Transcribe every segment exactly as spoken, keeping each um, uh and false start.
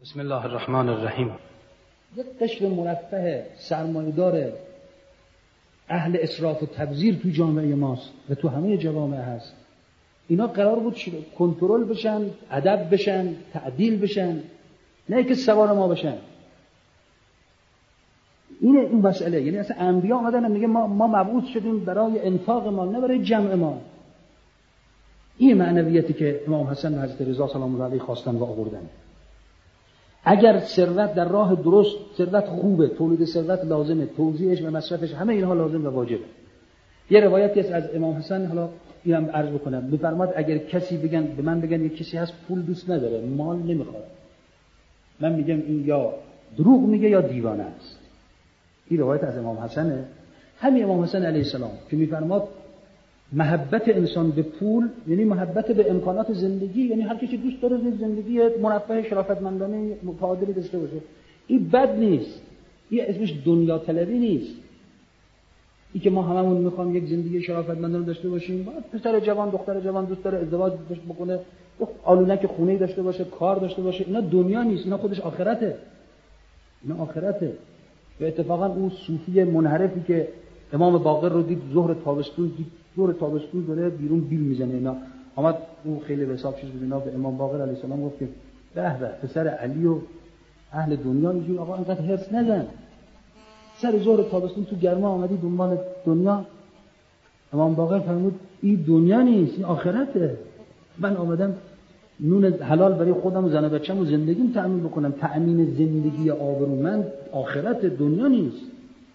بسم الله الرحمن الرحیم. یک قشر مرفه سرمایه‌دار اهل اسراف و تبذیر تو جامعه ماست و تو همه جوامع هست. اینا قرار بود کنترل بشن، ادب بشن، تعدیل بشن، نه که سوار ما بشن. اینه این مسئله. یعنی اصلا انبیا اومدن میگه ما ما مبعوث شدیم برای انفاق ما، نه برای جمع ما. این معنویتی که امام حسن و حضرت رضا سلام الله علیه خواستن و آوردن. اگر ثروت در راه درست، ثروت خوبه، تولید ثروت لازمه، توزیعش و مصرفش همه اینها لازم و واجبه. یه روایتی است از امام حسن، حالا اینم عرض بکنم، میفرماد اگر کسی بگن به من بگن یک کسی هست پول دوست نداره، مال نمیخواد، من میگم این یا دروغ میگه یا دیوانه است. این روایت از امام حسنه. همین امام حسن علیه السلام که میفرماد محبت انسان به پول یعنی محبت به امکانات زندگی، یعنی هر کسی دوست داره زندگی مرفه شرافتمندانه متعادلی داشته باشه. این بد نیست، این اسمش دنیا طلبی نیست. این که ما هممون میخوام یک زندگی شرافتمندانه داشته باشیم، بعد پسر جوان دختر جوان دوست داره ازدواج بکنه، آلونک خونه‌ای داشته باشه، کار داشته باشه، اینا دنیا نیست، اینا خودش آخرته. اینا آخرته. و اتفاقا اون صوفی منحرفی که امام باقر رو دید ظهر تابستون دید ظهر تابستون داره بیرون بیل میزنه، اینا آمد اون خیلی به حساب چیز بود، اینا به امام باقر علیه السلام گفت که به به پسر علی و اهل دنیا میگن آقا اینقدر حرص نزن، سر ظهر تابستون تو گرما آمدی دنبال دنیا. امام باقر فرمود این دنیا نیست، این آخرته. من آمدم نون حلال برای خودم و زن و بچه‌م و زندگیم تأمین بکنم، تأمین زندگی آبرومند آخرت، دنیا نیست.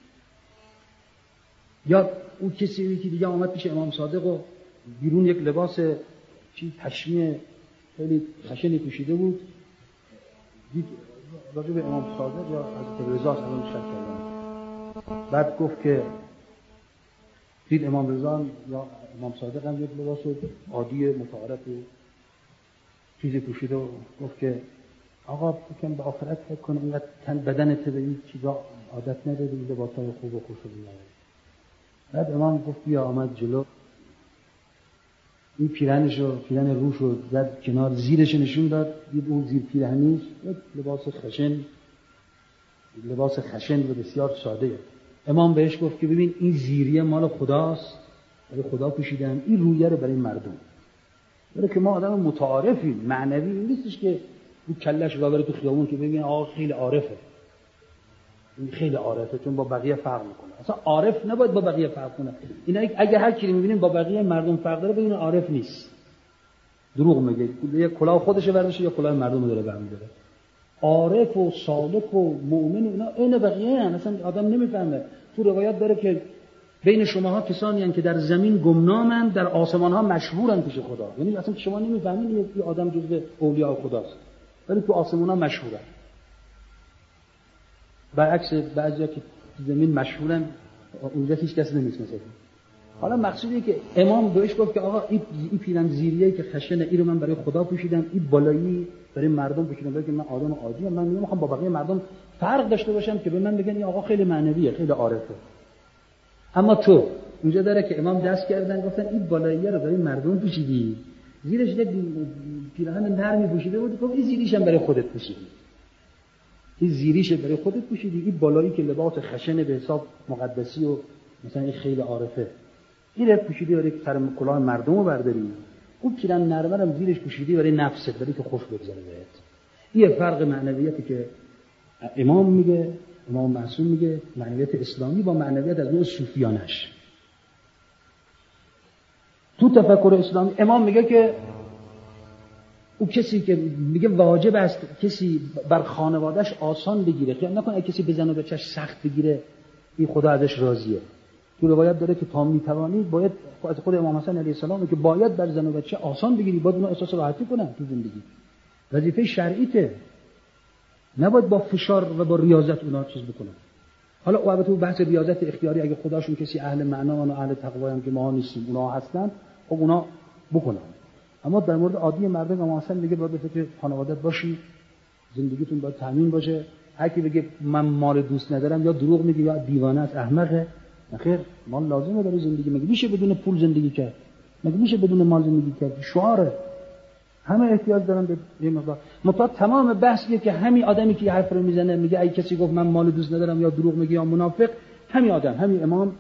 یا اون کسی که دیگه آمد پیش امام صادق و بیرون یک لباس چی پشمی خیلی خشنی پوشیده بود، دید راجع به امام صادق یا حضرت رضا سلام شک کردن. بعد گفت که دید امام رضا یا امام صادق هم یک لباس عادی متعارف چیزی پوشیده و گفت که آقا بکن به آخرت فکر کن، اینقدر تن بدنت به این چیزا عادت نداری، این لباسای خوب و خوش رو بیاره. بعد امام گفت بیا، آمد جلو، این پیرهنش رو پیرهن روش رو زد کنار، زیرش نشون داد، دید اون زیر پیرهنیش یک لباس خشن، لباس خشن و بسیار ساده. امام بهش گفت که ببین این زیریه مال خداست، برای خدا پوشیدم، این رویه رو برای مردم. برای که ما آدم متعارفیم، معنوی نیستش که این کلش را بره تو خیابون که ببین آقا خیلی عارفه، این خیلی عارفه چون با بقیه فرق میکنه. اصلا عارف نباید با بقیه فرق کنه. اینا اگه هر کی میبینیم با بقیه مردم فرق داره، ببین عارف نیست، دروغ میگه، یا کلاه خودشه برداشته یا کلاه مردم رو داره برمی‌داره. عارف و صادق و مؤمن اینا عین بقیه ان، اصلا آدم نمیفهمه. تو روایت داره که بین شماها کسانی هستند که در زمین گمنامند، در آسمان ها مشهورند پیش خدا. یعنی اصلا شما نمیفهمید این آدم جزو اولیاء خداست، ولی تو آسمان ها مشهورند. برعکس بعضیا که زمین مشهورن اونجا هیچ کس نمیشناسه. حالا مقصودی که امام بهش گفت که آقا این این پیرن زیریه که خشنه، این رو من برای خدا پوشیدم، این بالایی برای مردم پوشیدم، برای که من آدم عادیام، من نمیخوام با بقیه مردم فرق داشته باشم که به من بگن این آقا خیلی معنویه، خیلی عارفه. اما تو اونجا داره که امام دست کردن گفتن این بالاییه رو برای مردم پوشیدی، زیرش یک پیرهن نرمی پوشیده بود، گفت این زیریش هم برای خودت پوشیدی، این زیریش برای خودت پوشیدی، این بالایی که لباس خشن به حساب مقدسی و مثلا این خیلی عارفه، این رو پوشیدی برای که سر کلاه مردم رو برداری، اون پیرهن نرم هم زیرش پوشیدی برای نفست، برای که خوش بگذره بهت. این فرق معنویتی که امام میگه، امام معصوم میگه، معنویت اسلامی با معنویت از نوع صوفیانش. تو تفکر اسلامی امام میگه که او کسی که میگه واجب است کسی بر خانوادهش آسان بگیره، خیال نکنه اگه کسی بزنه بچه‌ش سخت بگیره این خدا ازش راضیه. تو روایت داره که تا میتوانید باید، از خود امام حسن علیه السلام که باید بر زن و بچه آسان بگیری، باید اونا احساس راحتی کنن تو زندگی، وظیفه شرعیته، نباید با فشار و با ریاضت اونا چیز بکنن. حالا او البته بحث ریاضت اختیاری اگه خداشون کسی اهل معنا و اهل تقوا هم که ما نیستیم اونا هستن، خب اونا بکنن. اما در مورد عادی مردم امام حسن میگه باید فکر خانوادت باشی، زندگیتون باید تامین باشه. هر کی بگه من مال دوست ندارم یا دروغ میگه یا دیوانه است، احمقه. نخیر، مال لازمه برای زندگی. مگه میشه بدون پول زندگی کرد؟ مگه میشه بدون مال زندگی کرد؟ شعاره. همه احتیاج دارن به یه مقدار. مطلق تمام بحثیه که همین آدمی که حرف رو میزنه میگه ای کسی گفت من مال دوست ندارم یا دروغ میگه یا منافق، همین آدم، همین امام،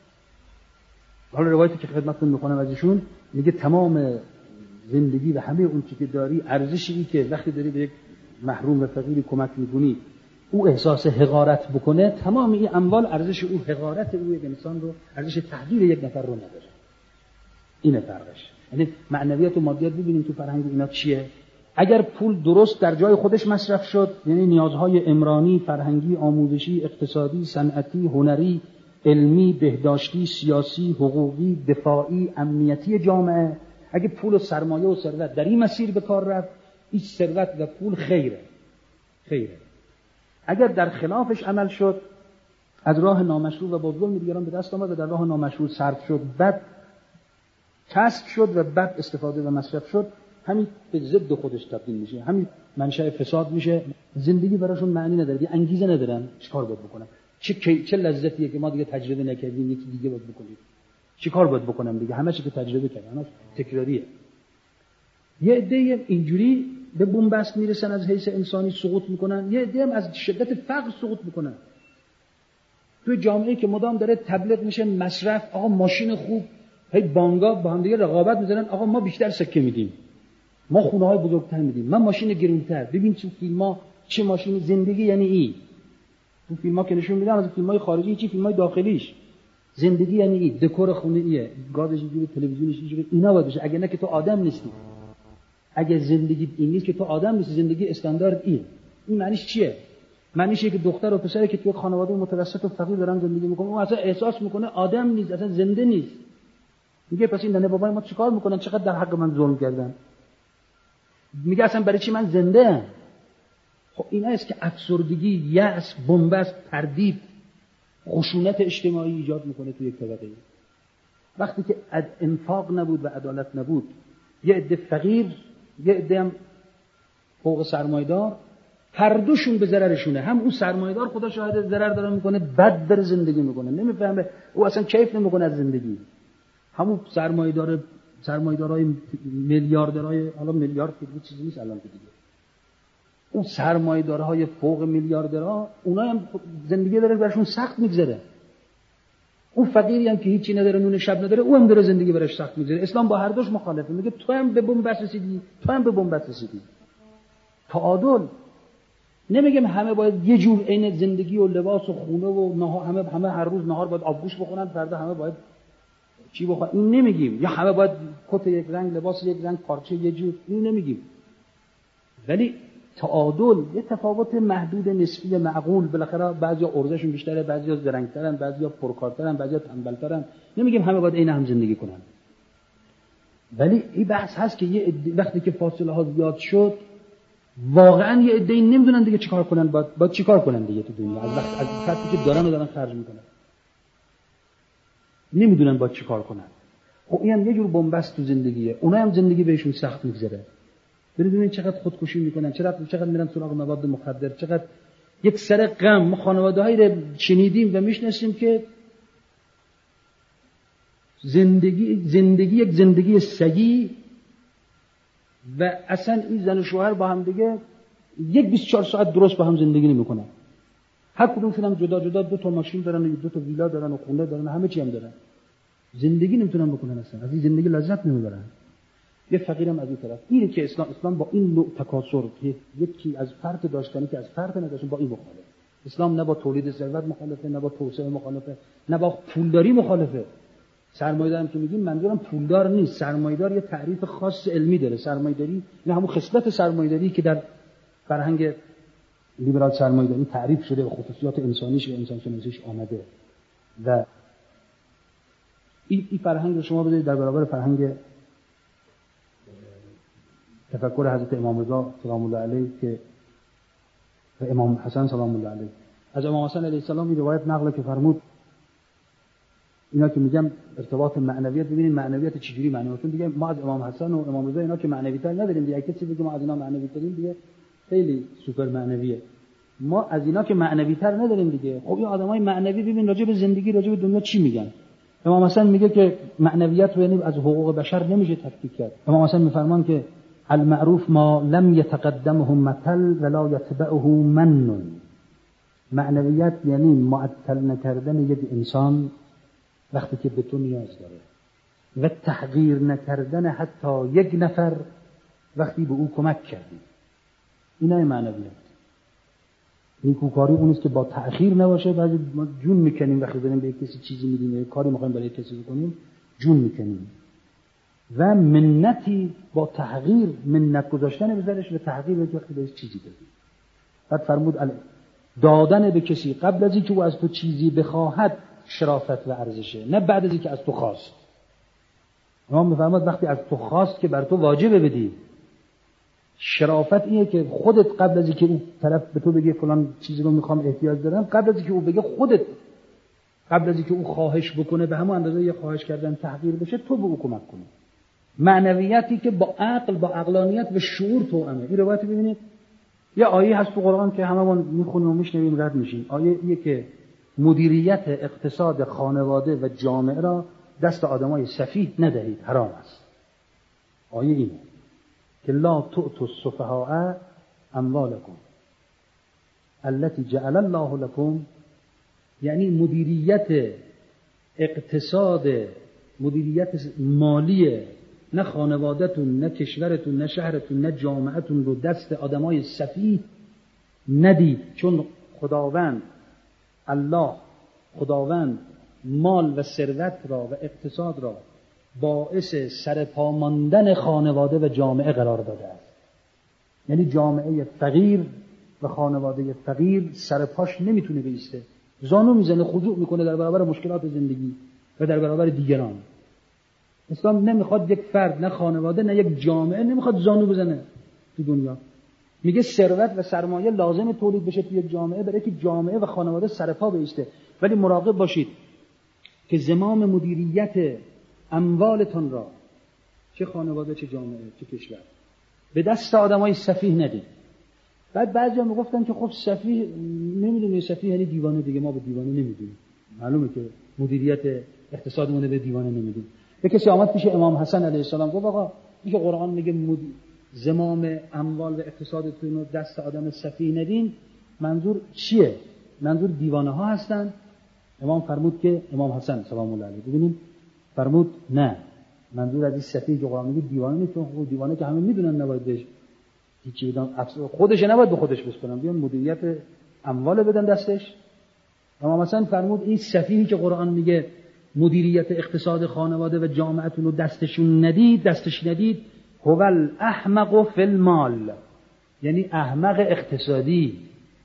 حالا روایتی که خدمتتون میخونم از ایشون، میگه تمام زندگی و همه اون چیزی که داری ارزشی که وقتی داری به یک محروم و فقیری کمک میکنی او احساس حقارت بکنه، تمام این اموال ارزش او، حقارت او یک انسان رو، ارزش تحقیر یک نفر رو نداره. اینه فرقش. یعنی معنویت و مادیات ببینیم تو فرهنگ اینا چیه. اگر پول درست در جای خودش مصرف شد، یعنی نیازهای عمرانی، فرهنگی، آموزشی، اقتصادی، صنعتی، هنری، علمی، بهداشتی، سیاسی، حقوقی، دفاعی، امنیتی جامعه، اگه پول و سرمایه و ثروت در این مسیر به کار رفت، این ثروت و پول خیره. خیره. اگر در خلافش عمل شد، از راه نامشروع و با ظلم دیگران به دست آمد و در راه نامشروع صرف شد، بعد کسب شد و بعد استفاده و مصرف شد، همین به ضد خودش تبدیل میشه، همین منشأ فساد میشه. زندگی براشون معنی نداره، دیگه انگیزه ندارن چیکار باید بکنن. چه چه لذتیه که ما دیگه تجربه نکردیم، یکی دیگه باید بکنیم. چیکار باید بکنم دیگه؟ همه چی که تجربه کردم، همش تکراریه. یه عده اینجوری به بنبست میرسن، از حیث انسانی سقوط میکنن، یه عده هم از شدت فقر سقوط میکنن. توی جامعه‌ای که مدام داره تبلیغ میشه مصرف، آقا ماشین خوب، هی بانگا با هم دیگه رقابت میذارن، آقا ما بیشتر سکه میدیم، ما خونه‌های بزرگتر میدیم، من ماشین گرونتر. ببین تو فیلم‌ها چه ماشین. زندگی یعنی این. تو فیلم‌ها که نشون میدن، از فیلم‌های خارجی چی، فیلم‌های داخلیش، زندگی یعنی این. دکور خونه ایه، گازش اینجوری، تلویزیونش اینجوری، اینا باید بشه. اگه نه که تو آدم نیستی. اگه زندگی این نیست که تو آدم نیستی، زندگی استاندارد این. این معنیش چیه؟ معنیش اینه که دختر و پسری که توی خانواده متوسط و فقیر دارن زندگی میکنن، اون اصلا احساس میکنه آدم نیست، اصلا زنده نیست. میگه پس این ننه بابای ما چیکار میکنن؟ چقدر در حق من ظلم کردن. میگه اصلا برای چی من زنده ام؟ خب این است که افسردگی، یأس، بنبست، تردید، خشونت اجتماعی ایجاد میکنه توی یک طبقه. وقتی که انفاق نبود و عدالت نبود، یه عده فقیر، یه عده هم فوق سرمایه‌دار، هر دوشون به ضررشونه. هم اون سرمایه‌دار خدا شاهد ضرر داره میکنه، بد داره زندگی میکنه، نمیفهمه، او اصلا کیف نمیکنه از زندگی. همون سرمایه‌دار، سرمایه‌دارای میلیاردرای، حالا میلیارد که چیزی نیست الان که دیگه، اون سرمایه‌دارهای فوق میلیاردرها، اونها هم زندگی داره براشون سخت میگذره. اون فقیری هم که هیچی نداره، نون شب نداره، او هم داره زندگی براش سخت میگذره. اسلام با هر دوش مخالفه، میگه تو هم به بنبست رسیدی، تو هم به بنبست رسیدی. تعادل. نمیگم همه باید یه جور عین زندگی و لباس و خونه و نهار، همه همه هر روز نهار باید آبگوشت بخورن، فردا همه باید چی بخورن، این نمیگیم. یا همه باید کت یک رنگ، لباس یک رنگ، پارچه یه جور، این نمیگیم. ولی تعادل، یه تفاوت محدود نسبی معقول. بالاخره بعضیا ارزششون بیشتره، بعضیا زرنگ‌ترن، بعضیا پرکارترن، بعضیا تنبل‌ترن. نمیگیم همه باید عین هم زندگی کنن. ولی این بحث هست که یه وقتی که فاصله ها زیاد شد، واقعا یه عده‌ای نمیدونن دیگه چیکار کنن، باید باید چیکار کنن دیگه تو دنیا. از وقت از وقتی که دارن و دارن خرج میکنن، نمیدونن باید چیکار کنن. خب این هم یه جور بنبست تو زندگیه. اونها هم زندگی بهشون سخت میگذره. ببینید چقدر خودکشی میکنن، چقدر چقدر میرن سراغ مواد مخدر، چقدر یک سر غم. ما خانواده‌هایی رو شنیدیم و میشناسیم که زندگی زندگی یک زندگی سگی و اصلا این زن و شوهر با هم دیگه یک بیست و چهار ساعت درست با هم زندگی نمیکنن. هر کدومشون هم جدا جدا دو تا ماشین دارن و دو تا ویلا دارن و خونه دارن و همه چی هم دارن. زندگی نمیتونن بکنن، اصلا از این زندگی لذت نمیبرن. یه فقیرم از این طرف. اینه که اسلام اسلام با این نوع تکاثر که یکی از فرد داشتنی که از فرد نداشتن، با این مخالفه. اسلام نه با تولید ثروت مخالفه، نه با توسعه مخالفه، نه با پولداری مخالفه. سرمایه‌دارم که میگیم منظورم پولدار نیست. سرمایه‌دار یه تعریف خاص علمی داره. سرمایه‌داری نه همون خصلت سرمایه‌داری که در فرهنگ لیبرال سرمایه‌داری تعریف شده و خصوصیات انسانیش و انسان شناسیش آمده. و این این فرهنگ رو شما بذارید در برابر فرهنگ تفکر حضرت امام رضا سلام الله علیه که و امام حسن سلام الله علیه. از امام حسن علیه السلام این روایت نقل که فرمود، اینا که میگم ارتباط معنویت، ببینید معنویت چجوری معنیاتون دیگه. ما از امام حسن و امام رضا اینا که معنوی‌تر نداریم دیگه. کسی بگه ما از اینا معنوی‌تریم دیگه خیلی سوپر معنویه. ما از اینا که معنوی‌تر نداریم دیگه. خب این آدمای معنوی ببین راجع به زندگی، راجع به دنیا چی میگن. امام حسن میگه که معنویت رو یعنی از حقوق بشر نمیشه تفکیک کرد. امام حسن میفرمان که المعروف ما لم یتقدمه مثل ولا یتبعه من. معنویت یعنی معطل نکردن یک انسان وقتی که به تو نیاز داره و تحقیر نکردن حتی یک نفر وقتی به او کمک کردی. اینه معنویت. نیکوکاری اون است که با تأخیر نباشه. بعضی ما جون میکنیم وقتی داریم به کسی چیزی میدیم یا کاری میخوایم برای کسی بکنیم جون میکنیم. و منتی با تحقیر، منت گذاشتن بذارش و تحقیر به وقتی بهش چیزی بدی. بعد فرمود علی دادن به کسی قبل از اینکه او از تو چیزی بخواهد شرافت و ارزشه، نه بعد از اینکه از تو خواست. امام میفرماد وقتی از تو خواست که بر تو واجبه بدی. شرافت اینه که خودت قبل از اینکه اون طرف به تو بگه فلان چیزی رو میخوام احتیاج دارم، قبل از اینکه او بگه خودت قبل از اینکه او خواهش بکنه به همون اندازه یه خواهش کردن تحقیر بشه تو به او کمک کنی. معنویتی که با عقل، با عقلانیت و شعور توأمه. این روایت ببینید یه آیه هست تو قرآن که هممون میخونیم و میشنویم رد میشیم. آیه ایه که مدیریت اقتصاد خانواده و جامعه را دست آدمای سفیه ندهید، حرام است. آیه اینه که لا تؤتوا السفهاء اموالکم التي جعل الله لكم، یعنی مدیریت اقتصاد، مدیریت مالی نه خانواده‌تون، نه کشورتون، نه شهرتون، نه جامعه‌تون رو دست آدمای سفیه ندید. چون خداوند الله خداوند مال و ثروت را و اقتصاد را باعث سرپا ماندن خانواده و جامعه قرار داده است. یعنی جامعه فقیر و خانواده فقیر سرپاش نمیتونه بایسته، زانو میزنه، خضوع میکنه در برابر مشکلات زندگی و در برابر دیگران. اسلام نمیخواد یک فرد، نه خانواده، نه یک جامعه نمیخواد زانو بزنه تو دنیا. میگه ثروت و سرمایه لازم تولید بشه تو یک جامعه برای که جامعه و خانواده سرپا بایسته. ولی مراقب باشید که زمام مدیریت اموالتون را، چه خانواده چه جامعه چه کشور، به دست آدمای سفیه ندید. بعد بعضیا میگفتن که خب سفیه نمیدونی، سفیه یعنی دیوانه دیگه. ما به دیوانه نمیدونیم، معلومه که مدیریت اقتصادمون به دیوانه نمیدونیم. یک کسی آمد پیش امام حسن علیه السلام گفت آقا این که قرآن میگه مد... زمام اموال و اقتصادتون رو دست آدم سفیه ندین، منظور چیه؟ منظور دیوانه ها هستن؟ امام فرمود که امام حسن سلام الله علیه ببینیم فرمود نه، منظور از این سفیه که قرآن میگه دیوانه نیست. چون دیوانه که همه میدونن نباید بهش هیچی بدن، خودش نباید به خودش بسپرن، بیان مدیریت اموال بدن دستش. امام حسن فرمود این سفیهی که قرآن میگه مدیریت اقتصاد خانواده و جامعتون رو دستشون ندید، دستش ندید، هو الاحمق فی المال، یعنی احمق اقتصادی.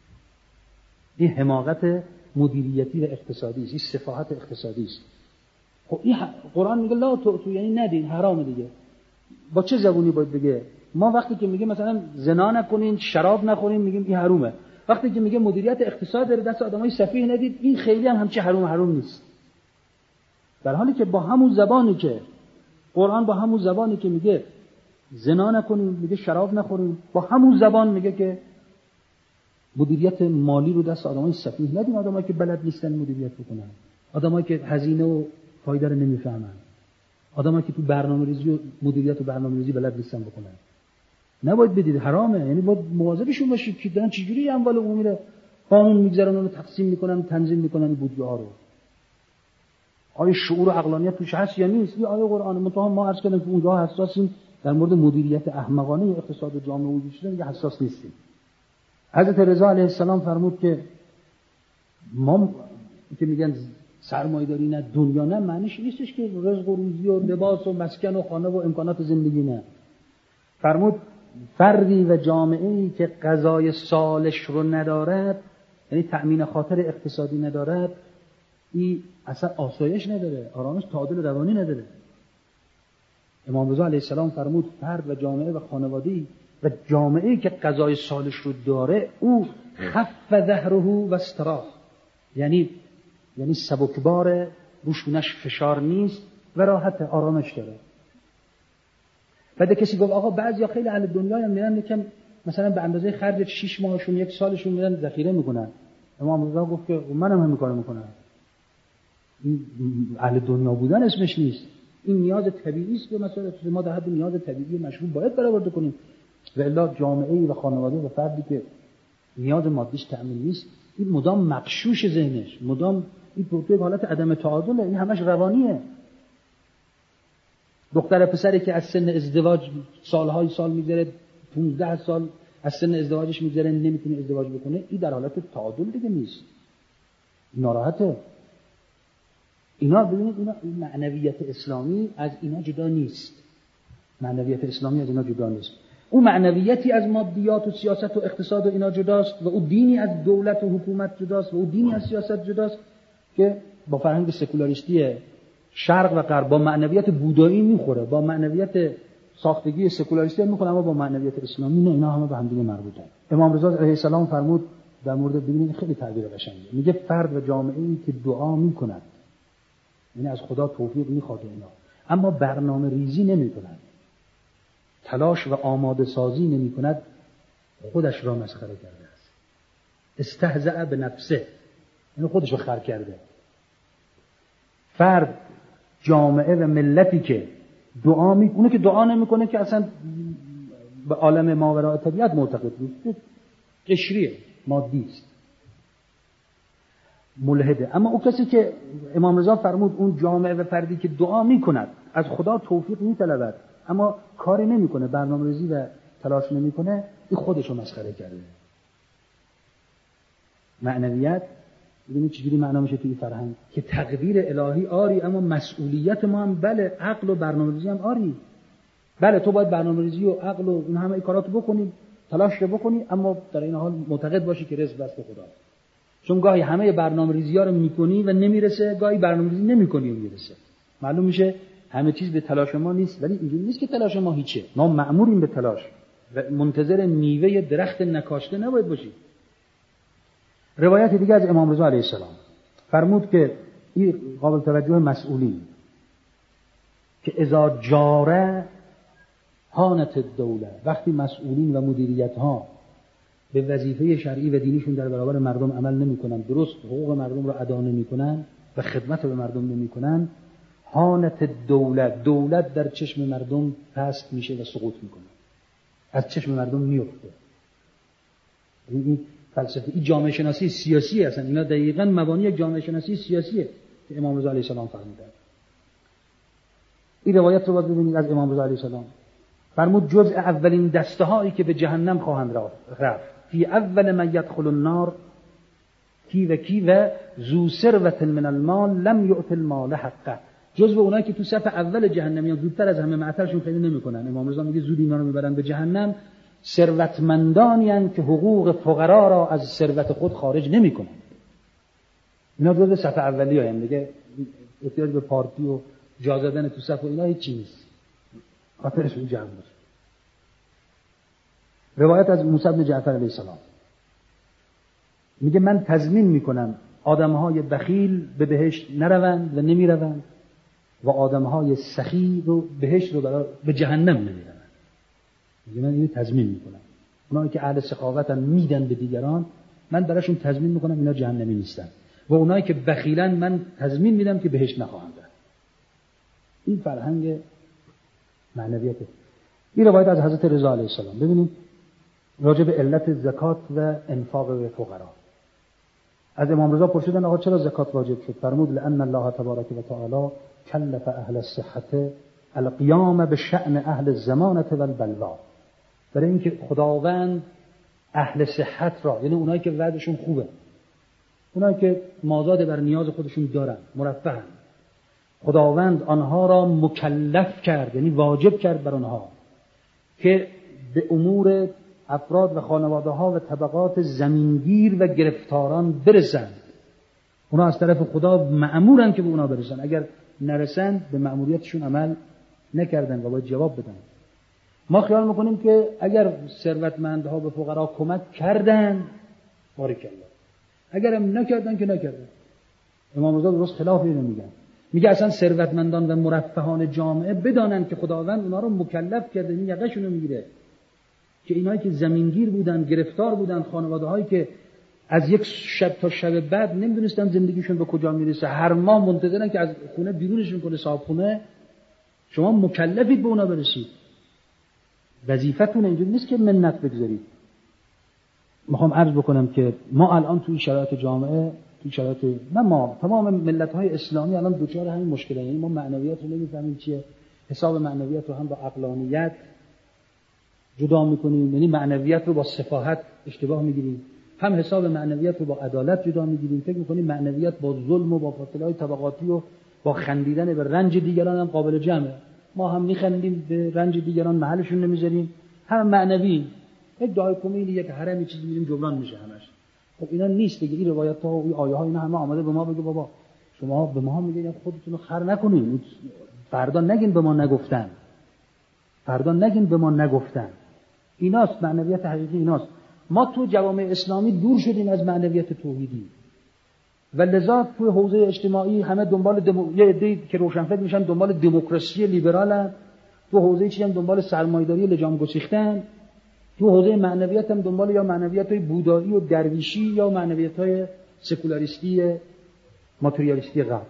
این حماقت مدیریتی و اقتصادی است، این سفاهت اقتصادی است. خب این قرآن میگه لا تو یعنی ندین، حرام دیگه. با چه زبونی باید بگه؟ ما وقتی که میگه مثلا زنا نکنین، شراب نخورین، میگیم این حرومه. وقتی که میگه مدیریت اقتصاد در دست آدمای سفیه ندید، این خیلی هم همچه حروم حروم نیست. در حالی که با همون زبانی که قرآن، با همون زبانی که میگه زنا نکنین، میگه شراب نخورین، با همون زبان میگه که مدیریت مالی رو دست آدمای سفیه ندین، آدمایی که بلد نیستن مدیریت بکنن، آدمایی که هزینه و فایده رو نمیفهمن، آدمایی که تو برنامه‌ریزی و مدیریت و برنامه‌ریزی بلد نیستن بکنن. نباید بدید، حرامه. یعنی باید مواظبشون باشید که دارن چجوری اموال عمومی رو قانون میگذارن و تقسیم میکنن، تنظیم میکنن بودجه ها رو. آیا شعور و عقلانیت توش هست یا نیست؟ این آیه قرآن متهم ما عرض کردم که اونجا حساسیم، در مورد مدیریت احمقانه اقتصاد جامعه وجود شده میگه حساس نیستیم. حضرت رضا علیه السلام فرمود که ما که میگن سرمایه‌داری نه دنیا نه، معنیش نیستش که رزق و روزی و لباس و مسکن و خانه و امکانات زندگی نه. فرمود فردی و جامعه‌ای که غذای سالش رو ندارد، یعنی تأمین خاطر اقتصادی ندارد، این اصلا آسایش نداره، آرامش، تعادل روانی نداره. امام رضا علیه السلام فرمود فرد و جامعه و خانواده‌ای و جامعه‌ای که غذای سالش رو داره، او خف ظهره و استراح، یعنی یعنی سبکبار، روشونش فشار نیست و راحت، آرامش داره. بعد کسی گفت آقا بعضیا خیلی اهل دنیا هم میرن یکم مثلا به اندازه خرج شش ماهشون یک سالشون میرن ذخیره میکنن. امام رضا گفت که منم همین کارو میکنم. این اهل دنیا بودن اسمش نیست. این نیاز طبیعی است به مسائل ما در حد نیاز طبیعی مشروع باید برآورده کنیم. و الا جامعه و خانواده و فردی که نیاز مادیش تأمین نیست، این مدام مغشوش ذهنش، مدام این توی حالت عدم تعادله، این همش روانیه. دختر پسری که از سن ازدواج سالهای سال میگذره، پانزده سال از سن ازدواجش میگذره نمیتونه ازدواج بکنه، این در حالت تعادل دیگه نیست، ناراحته. اینا ببینید، اینا معنویت اسلامی از اینا جدا نیست. معنویت اسلامی از اینا جدا نیست. اون معنویتی از مادیات و سیاست و اقتصاد و اینا جداست و اون دینی از دولت و حکومت جداست و اون دینی از سیاست جداست که با فرهنگ سکولاریستی شرق و غرب با معنویت بودایی میخوره، با معنویت ساختگی سکولاریستی میخوره، اما با معنویت اسلامی نه، اینا همه به هم دیگه مربوطن. امام رضا علیه السلام فرمود در مورد، ببینید خیلی تعبیر قشنگه، میگه فرد و جامعه‌ای که دعا میکنند، یعنی از خدا توفیق میخواد اینا، اما برنامه ریزی نمیکنند، تلاش و آماده سازی نمی کند، خودش را مسخره کرده است. استهزأ به نفسه، یعنی خودش رو خر کرده. فرد، جامعه و ملتی که دعا می اونه که دعا نمی کنه که اصلا به عالم ماوراء طبیعت معتقد نیست، قشریه، مادی است، ملحده. اما اون کسی که امام رضا فرمود اون جامعه و فردی که دعا می کند، از خدا توفیق می طلبد، اما کاری نمیکنه، برنامه‌ریزی و تلاش نمیکنه، این خودش رو مسخره کرده. معنویت ببینید چجوری معنا میشه توی فرهنگ که تقدیر الهی آری، اما مسئولیت ما هم بله، عقل و برنامه‌ریزی هم آری. بله تو باید برنامه‌ریزی و عقل و این همه کاراتو بکنی، تلاش رو بکنی، اما در این حال معتقد باشی که رزق دست خدا. چون گاهی همه برنامه‌ریزی‌ها رو میکنی و نمیرسه، گاهی برنامه‌ریزی نمیکنی و میرسه. معلوم میشه همه چیز به تلاش ما نیست، ولی اینجوری نیست که تلاش ما هیچه. ما مأموریم به تلاش و منتظر میوه درخت نکاشته نباید باشیم. روایت دیگه از امام رضا علیه السلام فرمود که این قابل توجه مسئولین که اذا جاره هانت الدوله، وقتی مسئولین و مدیریت ها به وظیفه شرعی و دینیشون در برابر مردم عمل نمی‌کنن، درست حقوق مردم رو ادا نمی‌کنن و خدمت به مردم نمی‌کنن، هانت دولت، دولت در چشم مردم پست میشه و سقوط میکنه، از چشم مردم میفته. این فلسفه، این جامعه شناسی سیاسی هستن، اینا دقیقاً مبانی جامعه شناسی سیاسیه که امام رضا علیه السلام فرمودن. این روایت رو باید ببینید از امام رضا علیه السلام. فرمود جزء اولین دسته هایی که به جهنم خواهند رفت، فی اول من یدخل النار کی و کی و ذو ثروة من المال لم یؤت المال حقه، جزء اونایی که تو صف اول جهنمیان زودتر از همه معطرشون خیلی نمیکنن. امام رضا میگه زود اینا رو میبرن به جهنم، ثروتمندانی ان که حقوق فقرا را از ثروت خود خارج نمیکنن. اینا جزء صف اولیه ان دیگه، احتیاج به پارتی و جا زدن تو صف و اینا هیچ چیز نیست، خاطرشون جمع باشه. روایت از موسی بن جعفر علیه السلام میگه من تضمین میکنم آدمهای بخیل به بهشت نروند و نمیروند و آدمهای سخی رو بهشت رو برای به جهنم نمیروند. میگه من اینو تضمین میکنم، اونایی که اهل سخاوتن میدن به دیگران، من براشون تضمین میکنم اینا جهنمی نیستن، و اونایی که بخیلن من تضمین میدم که بهشت نخواهند رفت. این فرهنگ معنویته. این روایت از حضرت رضا علیه السلام. ببینید راجع به علت زکات و انفاق به فقرا از امام رضا پرسیدن آقا چرا زکات واجب شد؟ فرمود لأن الله تبارک و تعالی کلف اهل الصحة القیام به شأن اهل الزمانة والبلوا، برای اینکه خداوند اهل صحت را، یعنی اونایی که وضعشون خوبه، اونایی که مازاد بر نیاز خودشون دارن، مرفهن، خداوند آنها را مکلف کرد، یعنی واجب کرد بر آنها که به امور افراد و خانواده ها و طبقات زمینگیر و گرفتاران برسند. اونا از طرف خدا مأمورن که به اونا برسن، اگر نرسند به مأموریتشون عمل نکردن و باید جواب بدن. ما خیال میکنیم که اگر ثروتمندها به فقرا کمک کردن بارک الله، اگر هم نکردن که نکردن. امام رضا درست خلاف اینو میگن، میگه اصلا ثروتمندان و مرفهان جامعه بدانن که خداوند اونا رو مکلف کرده، این یقهشون رو میگیره که اینایی که زمینگیر بودن، گرفتار بودن، خانواده‌هایی که از یک شب تا شب بعد نمیدونستن زندگیشون به کجا میرسه، هر ماه منتظرن که از خونه بیرونشون کنه صاحب خونه، شما مکلفید به اونا برسید. وظیفتون اینجوری نیست که منت بگذارید. میخوام عرض بکنم که ما الان توی شرایط جامعه، توی شرایط نه ما تمام ملت‌های اسلامی الان دوچار همین مشکله، یعنی ما معنویات رو نمی‌فهمیم چیه، حساب معنویات رو هم با عقلانیت جدا می‌کنیم، یعنی معنویات رو با سفاهت اشتباه می‌گیریم، هم حساب معنویات رو با عدالت جدا می‌گیریم، فکر می‌کنیم معنویات با ظلم و با فاصله‌های طبقاتی و با خندیدن به رنج دیگران هم قابل جمعه. ما هم می‌خندیم به رنج دیگران، محلشون نمی‌ذاریم، هم معنوی یک دای کمیلی یک حرمی چیزی می‌بینیم جبران میشه همش. خب اینا نیست دیگه. این روایت‌ها و این آیه‌ها اینا همه آمده به ما بگه بابا شما به ما میگین خودتون رو خر نکنین، فردا نگین به ما نگفتن، فردا نگین به ما نگفتن. ایناست معنویت حقیقی، ایناست. ما تو جوامع اسلامی دور شدیم از معنویت توحیدی و لذا تو حوزه اجتماعی همه دنبال دمو... یه عده‌ای که روشنفکر میشن دنبال دموکراسی لیبرالن، تو حوزه چی هم دنبال سرمایه‌داری لجام گسیختن، تو حوزه معنویت هم دنبال یا معنویت‌های بودایی و درویشی یا معنویت‌های سکولاریستی ماتریالیستی غرب.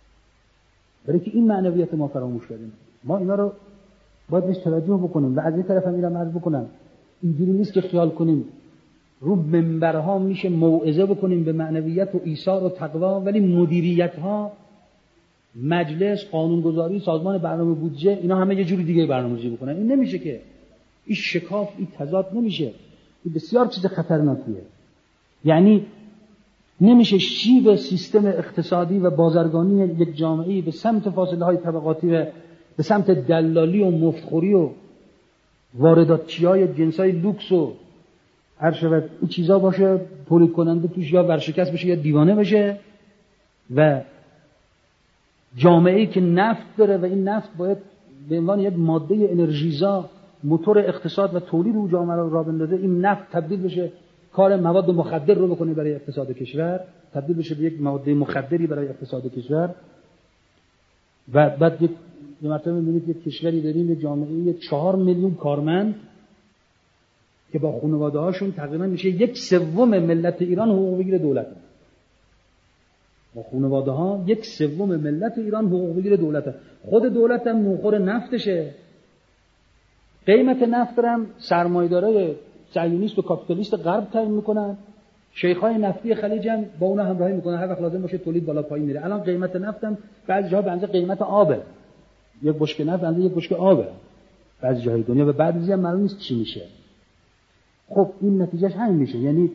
برای که این معنویت ما فراموش کردیم. ما اینا رو باید بهش توجه بکنیم و از این طرف هم میرم عرض بکنم اینجوری نیست که خیال کنیم رو منبرها میشه موعظه بکنیم به معنویت و ایثار و تقوا، ولی مدیریت‌ها، مجلس، قانونگذاری، سازمان برنامه بودجه، اینا همه یه جوری دیگه برنامه‌ریزی بکنن. این نمیشه که، این شکاف، این تضاد نمیشه. این بسیار چیز خطرناکیه. یعنی نمیشه شیب سیستم اقتصادی و بازرگانی یک جامعه به سمت فاصله‌های طبقاتی و به سمت دلالی و مفتخوری و وارداتچی‌های جنسای لوکس و هر شود این چیزا باشه، تولید کننده توش یا ورشکست بشه یا دیوانه بشه، و جامعه‌ای که نفت داره و این نفت باید به عنوان یک ماده انرژیزا موتور اقتصاد و تولید رو جامعه رو راه بندازه، این نفت تبدیل بشه کار مواد مخدر رو بکنه برای اقتصاد کشور، تبدیل بشه به یک ماده مخدری برای اقتصاد کشور. و بعد یک مرتبه می‌بینید یک کشوری داریم، یک جامعه چهار میلیون کارمند که با خانواده‌هاشون تقریبا میشه یک سوم ملت ایران حقوق بگیره دولت. با خانواده‌ها یک سوم ملت ایران حقوق بگیره دولت. خود دولت هم نوخور نفتشه. قیمت نفت هم سرمایه‌دارای صهیونیست و کاپیتالیست غرب تعیین میکنن. شیخ‌های نفتی خلیج هم با اونها همراهی میکنن، هر وقت لازم باشه تولید بالا پایین میره. الان قیمت نفت هم بعضی جاها به اندازه قیمت آبه. یک بشکه نفت به اندازه یک بشکه آبه بعضی جاهای دنیا، و بعضی هم معلوم نیست چی میشه. خب این نتیجهش همین میشه. یعنی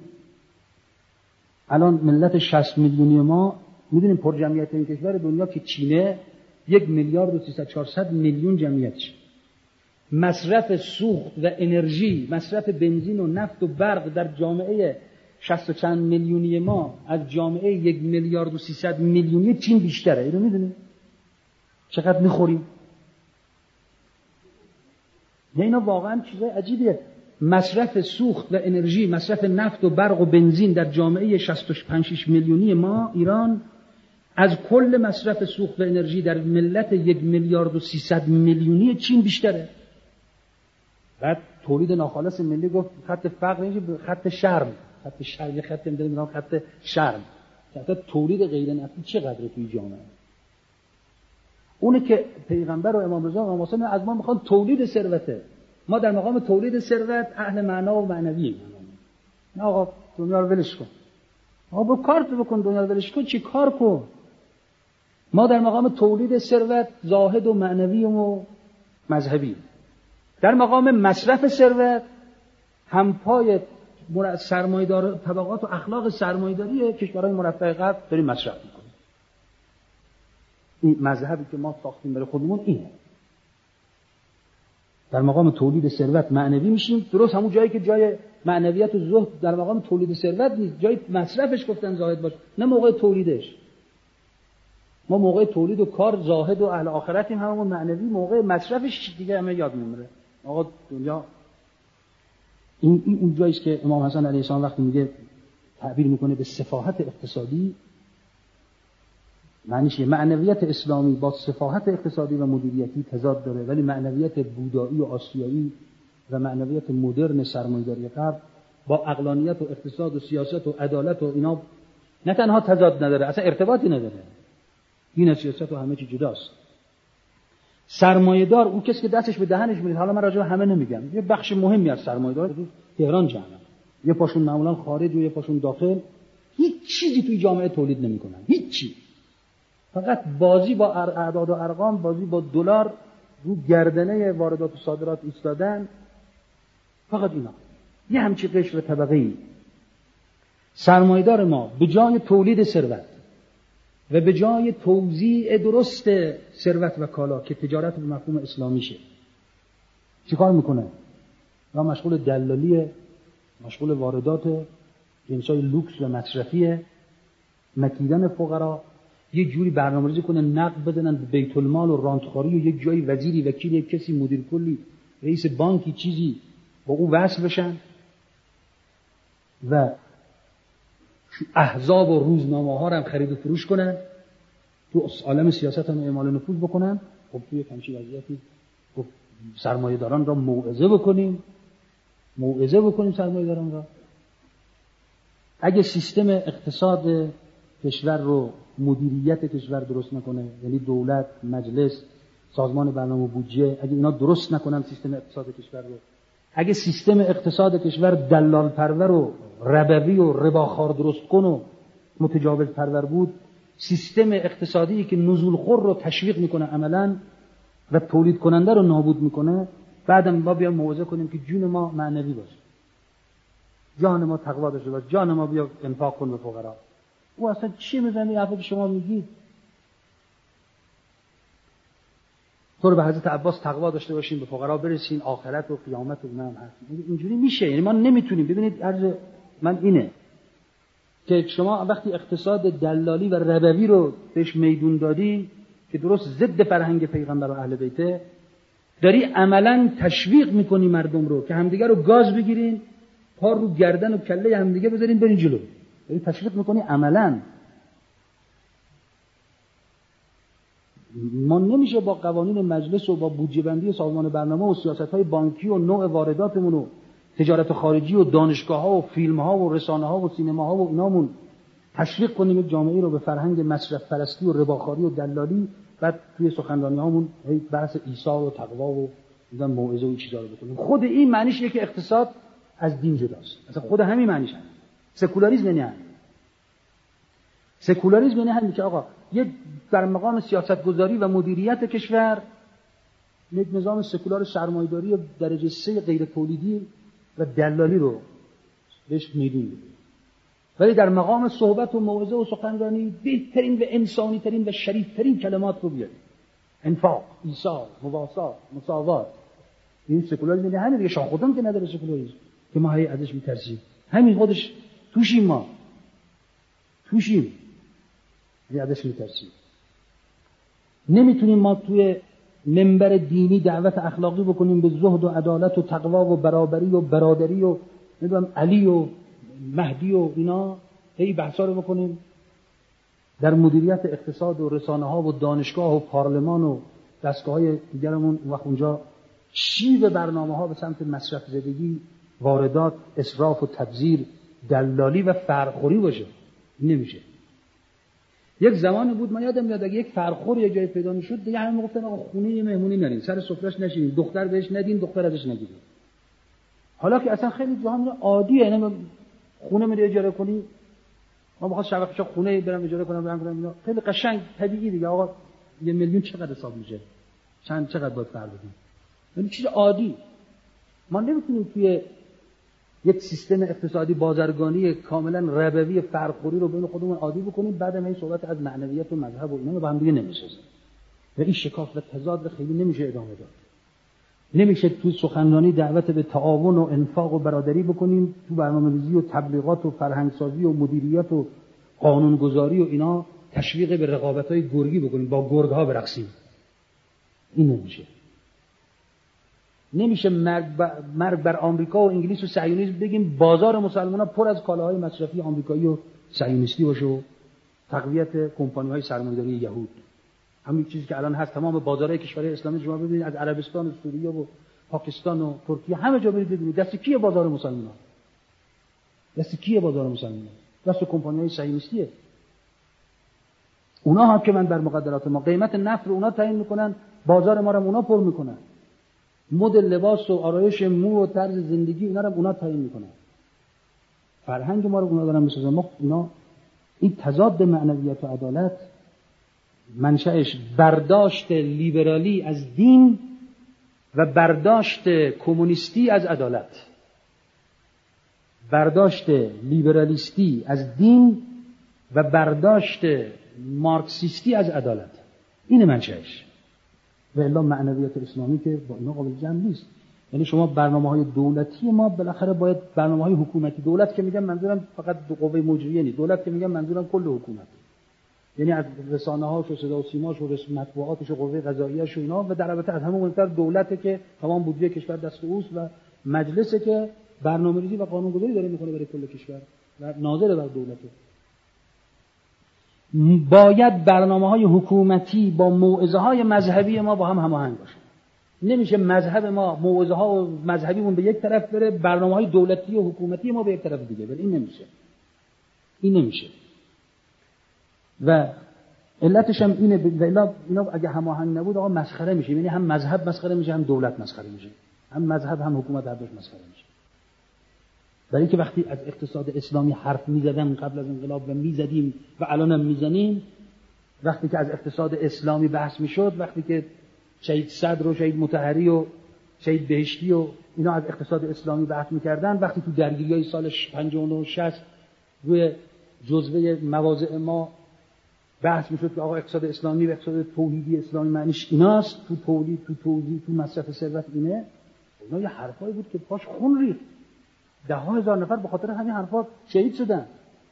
الان ملت شصت میلیونی ما میدونیم پر جمعیت این کشور دنیا که چینه یک میلیارد و سیصد چهارصد میلیون جمعیتش، مصرف سوخت و انرژی، مصرف بنزین و نفت و برق در جامعه شصت و چند میلیونی ما از جامعه یک میلیارد و سیصد میلیونی چین بیشتره. اینو میدونیم چقدر میخوریم؟ یعنی اینا واقعا چیزای عجیبیه. مصرف سوخت و انرژی، مصرف نفت و برق و بنزین در جامعه شصت و پنج شش میلیونی ما ایران از کل مصرف سوخت و انرژی در ملت یک میلیارد و سیصد میلیونی چین بیشتره. بعد تولید ناخالص ملی گفت خط فقر اینجا به خط شرم، خط شرم، یه خط می‌ذاریم خط شرم. حتی تولید غیر نفتی چقدره توی جامعه؟ اونه که پیغمبر و امام رضا و امام حسین از ما میخوان تولید ثروته. ما در مقام تولید ثروت اهل معنا و معنوی. نه آقا دنیا رو ولش کن. آقا برو کار تو بکن، دنیا رو ولش کن، چی کار کن؟ ما در مقام تولید ثروت زاهد و معنوی و مذهبی. در مقام مصرف ثروت همپای سرمایه‌دار طبقات و اخلاق سرمایه‌داری کشورهای مرفه غرب داریم مصرف می‌کنیم. این مذهبی که ما ساختیم برای خودمون اینه. در مقام تولید ثروت معنوی میشیم، درست همون جایی که جای معنویت و زهد در مقام تولید ثروت نیست، جای مصرفش گفتن زاهد باش، نه موقع تولیدش. ما موقع تولید و کار زاهد و اهل آخرتیم، همون معنوی موقع مصرفش دیگه همه یاد میمونه. آقا دنیا این این اون جایی است که امام حسن علیه السلام وقتی میگه تعبیر میکنه به سفاهت اقتصادی، معنیش یه معنویت اسلامی با سفاهت اقتصادی و مدیریتی تضاد داره، ولی معنویت بودایی و آسیایی و معنویت مدرن سرمایه‌داری غرب با عقلانیت و اقتصاد و سیاست و عدالت و اینا نه تنها تضاد نداره، اصلا ارتباطی نداره. دین و سیاست و همه چی جداست. سرمایه‌دار اون کسی که دستش به دهنش میره، حالا من راجع به همه نمیگم، یه بخش مهمی از سرمایه‌دار تهران جمعه، یه پاشون معمولا خارج و یه پاشون داخل، هیچ چیزی توی جامعه تولید نمیکنن، هیچ چی. فقط بازی با اعداد و ارقام، بازی با دلار، رو گردنه واردات و صادرات ایستادن، فقط اینا. یه همچین قشر طبقه‌ای. سرمایه‌دار ما به جای تولید ثروت و به جای توزیع درست ثروت و کالا که تجارت به مفهوم اسلامیشه، چیکار میکنه؟ یا مشغول دلالیه، مشغول واردات جنسای لوکس و مصرفیه، مکیدن فقرا، یه جوری برنامه‌ریزی کنه نقد بزنن به بیت المال و رانتخواری و یک جایی وزیری، وکیلی، کسی، مدیر کلی، رئیس بانکی، چیزی با او وصل بشن و احزاب و روزنامه ها رو هم خرید و فروش کنن، تو عالم سیاست هم اعمال نفوذ بکنن. خب توی همچین وضعیتی خب سرمایه‌داران را موعظه بکنیم، موعظه بکنیم سرمایه‌داران را. اگه سیستم اقتصاد کشور رو، مدیریت کشور درست نکنه، یعنی دولت، مجلس، سازمان برنامه و بودجه، اگه اینا درست نکنن سیستم اقتصاد کشور رو، اگه سیستم اقتصاد کشور دلال پرور و ربوی و رباخوار درست کن و متجاوز پرور بود، سیستم اقتصادی که نزول خور رو تشویق میکنه عملاً و تولید کننده رو نابود میکنه، بعدم ما بیام موعظه کنیم که جون ما معنوی باشه، جان ما تقوا داشته باشه، جان ما بیا انفاق کن به فقرا. او اصلا چی میزنه حرفی که شما میگید؟ تو رو به حضرت عباس تقوا داشته باشین، به فقرا برسین، آخرت و قیامت و اینا هم هست. اینجوری میشه؟ یعنی ما نمیتونیم. ببینید عرض من اینه که شما وقتی اقتصاد دلالی و ربوی رو بهش میدون دادی که درست ضد فرهنگ پیغمبر و اهل بیته، داری عملاً تشویق میکنی مردم رو که همدیگه رو گاز بگیرین، پا رو گردن و کله همدیگه بذارین برین جلو. داری تشویق میکنی عملاً. ما نمیشه با قوانین مجلس و با بودجه بندی سازمان برنامه و سیاست‌های بانکی و نوع وارداتمون و تجارت خارجی و دانشگاه‌ها و فیلم‌ها و رسانه‌ها و سینماها و اینامون تشویق کنیم یک جامعه رو به فرهنگ مصرف پرستی و رباخواری و دلالی، بعد توی سخنرانی‌هامون بحث عیسی و تقوا و مثلا موعظه و این چیزا رو بکنیم. خود این معنیش اینه که اقتصاد از دین جداست. اصلا خود همین معنیش هست. سکولاریسم یعنی همین. سکولاریسم یعنی همین که آقا یک در مقام سیاستگذاری و مدیریت کشور یک نظام سکولار سرمایه‌داری درجه سه غیر تولیدی و دلالی رو بهش میدون بده، ولی در مقام صحبت و موعظه و سخنرانی بهترین و انسانی ترین و شریف ترین کلمات رو بیاریم: انفاق، ایثار، مواسات، مساوات. این سکولاریسم یعنی همین دیگه. شاه خودم که نداره سکولاریسم که ما هی ازش میترسیم، همین خودش توشیم، ما توشیم هی ازش میترسیم. نمیتونیم ما توی منبر دینی دعوت اخلاقی بکنیم به زهد و عدالت و تقوا و برابری و برادری و نمیدونم علی و مهدی و اینا، هی بحثا رو بکنیم. در مدیریت اقتصاد و رسانه ها و دانشگاه و پارلمان و دستگاه های دیگرمون وقت اونجا شیوه برنامه ها به سمت مصرف زدگی، واردات، اسراف و تبذیر، دلالی و فرخوری باشه. نمیشه. یک زمانی بود، من یادم میاد، اگه یک فرخور یه جای پیدا میشد دیگه همه میگفتن آقا خونه یه مهمونی نرین، سر سفرهش نشینین، دختر بهش ندین، دختر ازش نگیرین. حالا که اصلا خیلی جاها عادیه، یعنی خونه میره اجاره کنی، ما بخواد شبکه‌ش خونه برم اجاره کنم برم کنم اینا، خیلی قشنگ طبیعی دیگه. آقا یه میلیون چقدر حساب میشه؟ چند چقدر باید فرق بدیم؟ یعنی چیز عادی. ما نمیتونیم توی یک سیستم اقتصادی بازرگانی کاملا ربوی فرخوری رو بین خودمون عادی بکنیم، بعدم این صحبت از معنویت و مذهب و اینا با هم دیگه نمیشه. و این شکاف و تضاد خیلی نمیشه ادامه داد. نمیشه توی سخنرانی دعوت به تعاون و انفاق و برادری بکنیم، تو برنامه‌ریزی و تبلیغات و فرهنگسازی و مدیریت و قانونگذاری و اینا تشویق به رقابت‌های گرگی بکنیم، با گرگ‌ها برقصیم. این نمیشه. نمیشه مرگ بر, مرگ بر آمریکا و انگلیس و صهیونیسم بگیم بازار مسلمان‌ها پر از کالاهای مصرفی آمریکایی و صهیونیستی باشه و تقویت کمپانی‌های سرمایه‌داری یهود. همین چیزی که الان هست، تمام بازارهای کشورهای اسلامی شما ببینید، از عربستان و سوریه و پاکستان و ترکیه همه جا برید ببینید، دست کیه بازار مسلمان‌ها؟ دست کیه بازار مسلمان‌ها؟ دست کمپانی‌های صهیونیستیه. اونا هم که من بر مقدرات ما قیمت نفت رو اونا تعیین میکنن، بازار ما رو اونا پر میکنن، مد لباس و آرایش مو و طرز زندگی اونا رو اونا تعیین میکنن، فرهنگ ما رو اونا دارن میسازن. ما اونا این تضاد معنویت و عدالت منشأش برداشت لیبرالی از دین و برداشت کمونیستی از عدالت، برداشت لیبرالیستی از دین و برداشت مارکسیستی از عدالت، این منشأش. و الا معنویت اسلامی که با اینا قابل جمع نیست. یعنی شما برنامه‌های دولتی ما بالاخره باید برنامه‌های حکومتی، دولت که میگم منظورم فقط قوه مجریه نیست، دولت که میگم منظورم کل حکومت، یعنی از رسانه‌هاش و صدا و سیماش و رسم مطبوعاتش و قوه قضاییه‌اش و اینا، و در البته از همه مهمتر دولته که تمام بودجه کشور دست اوست و مجلسه که برنامه‌ریزی و قانون‌گذاری داره میکنه برای کل کشور و ناظر بر دولته. باید برنامه‌های حکومتی با موعظه‌های مذهبی ما با هم هماهنگ باشه. نمیشه مذهب ما، موعظه‌ها و مذهبیمون به یک طرف بره، برنامه‌های دولتی و حکومتی ما به یک طرف دیگه بره. این نمیشه. این نمیشه. و علتش هم اینه، و اینا اگه هماهنگ نبود آقا مسخره میشه. یعنی هم مذهب مسخره میشه، هم دولت مسخره میشه. هم مذهب هم حکومت هر دوش مسخره میشه. برای اینکه وقتی از اقتصاد اسلامی حرف میزدن قبل از انقلاب و میزدیم و الان هم میزنیم، وقتی که از اقتصاد اسلامی بحث میشد، وقتی که شهید صدر و شهید مطهری و شهید بهشتی و اینا از اقتصاد اسلامی بحث میکردن، وقتی تو درگیری‌های سال پنجاه و نه و شصت روی جزوه مواضع ما بحث میشد که آقا اقتصاد اسلامی و اقتصاد توحیدی اسلامی معنیش ایناست، تو تولید، تو توزیع، تو مصرف ثروت اینه. اینا یه حرفایی بود که پاش خون ریخت. ده ها هزار نفر به خاطر همین حرفا شهید شدن.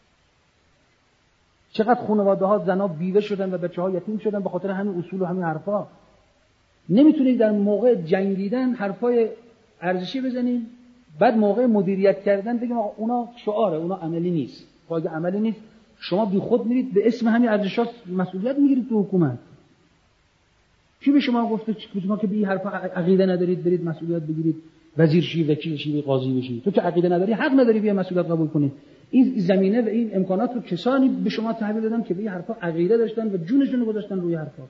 چقدر خانواده ها زنا بیوه شدن و بچه ها یتیم شدن به خاطر همین اصول و همین حرفا. نمیتونید در موقع جنگیدن حرفای ارزشی بزنید، بعد موقع مدیریت کردن بگیم آقا اونا شعاره، اونا عملی نیست. اگه عملی نیست شما بی خود میرید به اسم همین ارزشات مسئولیت میگیرید تو حکومت. کی به شما گفته شما که به این حرفا عقیده ندارید برید مسئولیت بگیرید، وزیر شی، وکیل شی، قاضی بشی؟ تو که عقیده نداری حق نداری بیا مسئولیت قبول کنی. این زمینه و این امکانات رو کسانی به شما تحویل دادن که به این حرفا عقیده داشتن و جونشون رو گذاشتن روی حرفا.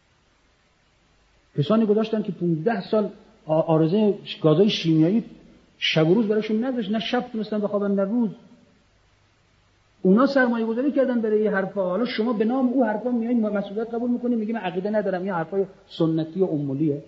کسانی گذاشتن که پانزده سال آرزه گازهای شیمیایی شب و روز براشون نذاشت، نه شب تونستن بخوابن نه روز. اونا سرمایه گذاری کردن برای این حرفا. حالا شما به نام او حرفا میایین مسئولیت قبول میکنید، میگیم عقیده ندارم، این حرفای سنتی و امولیه.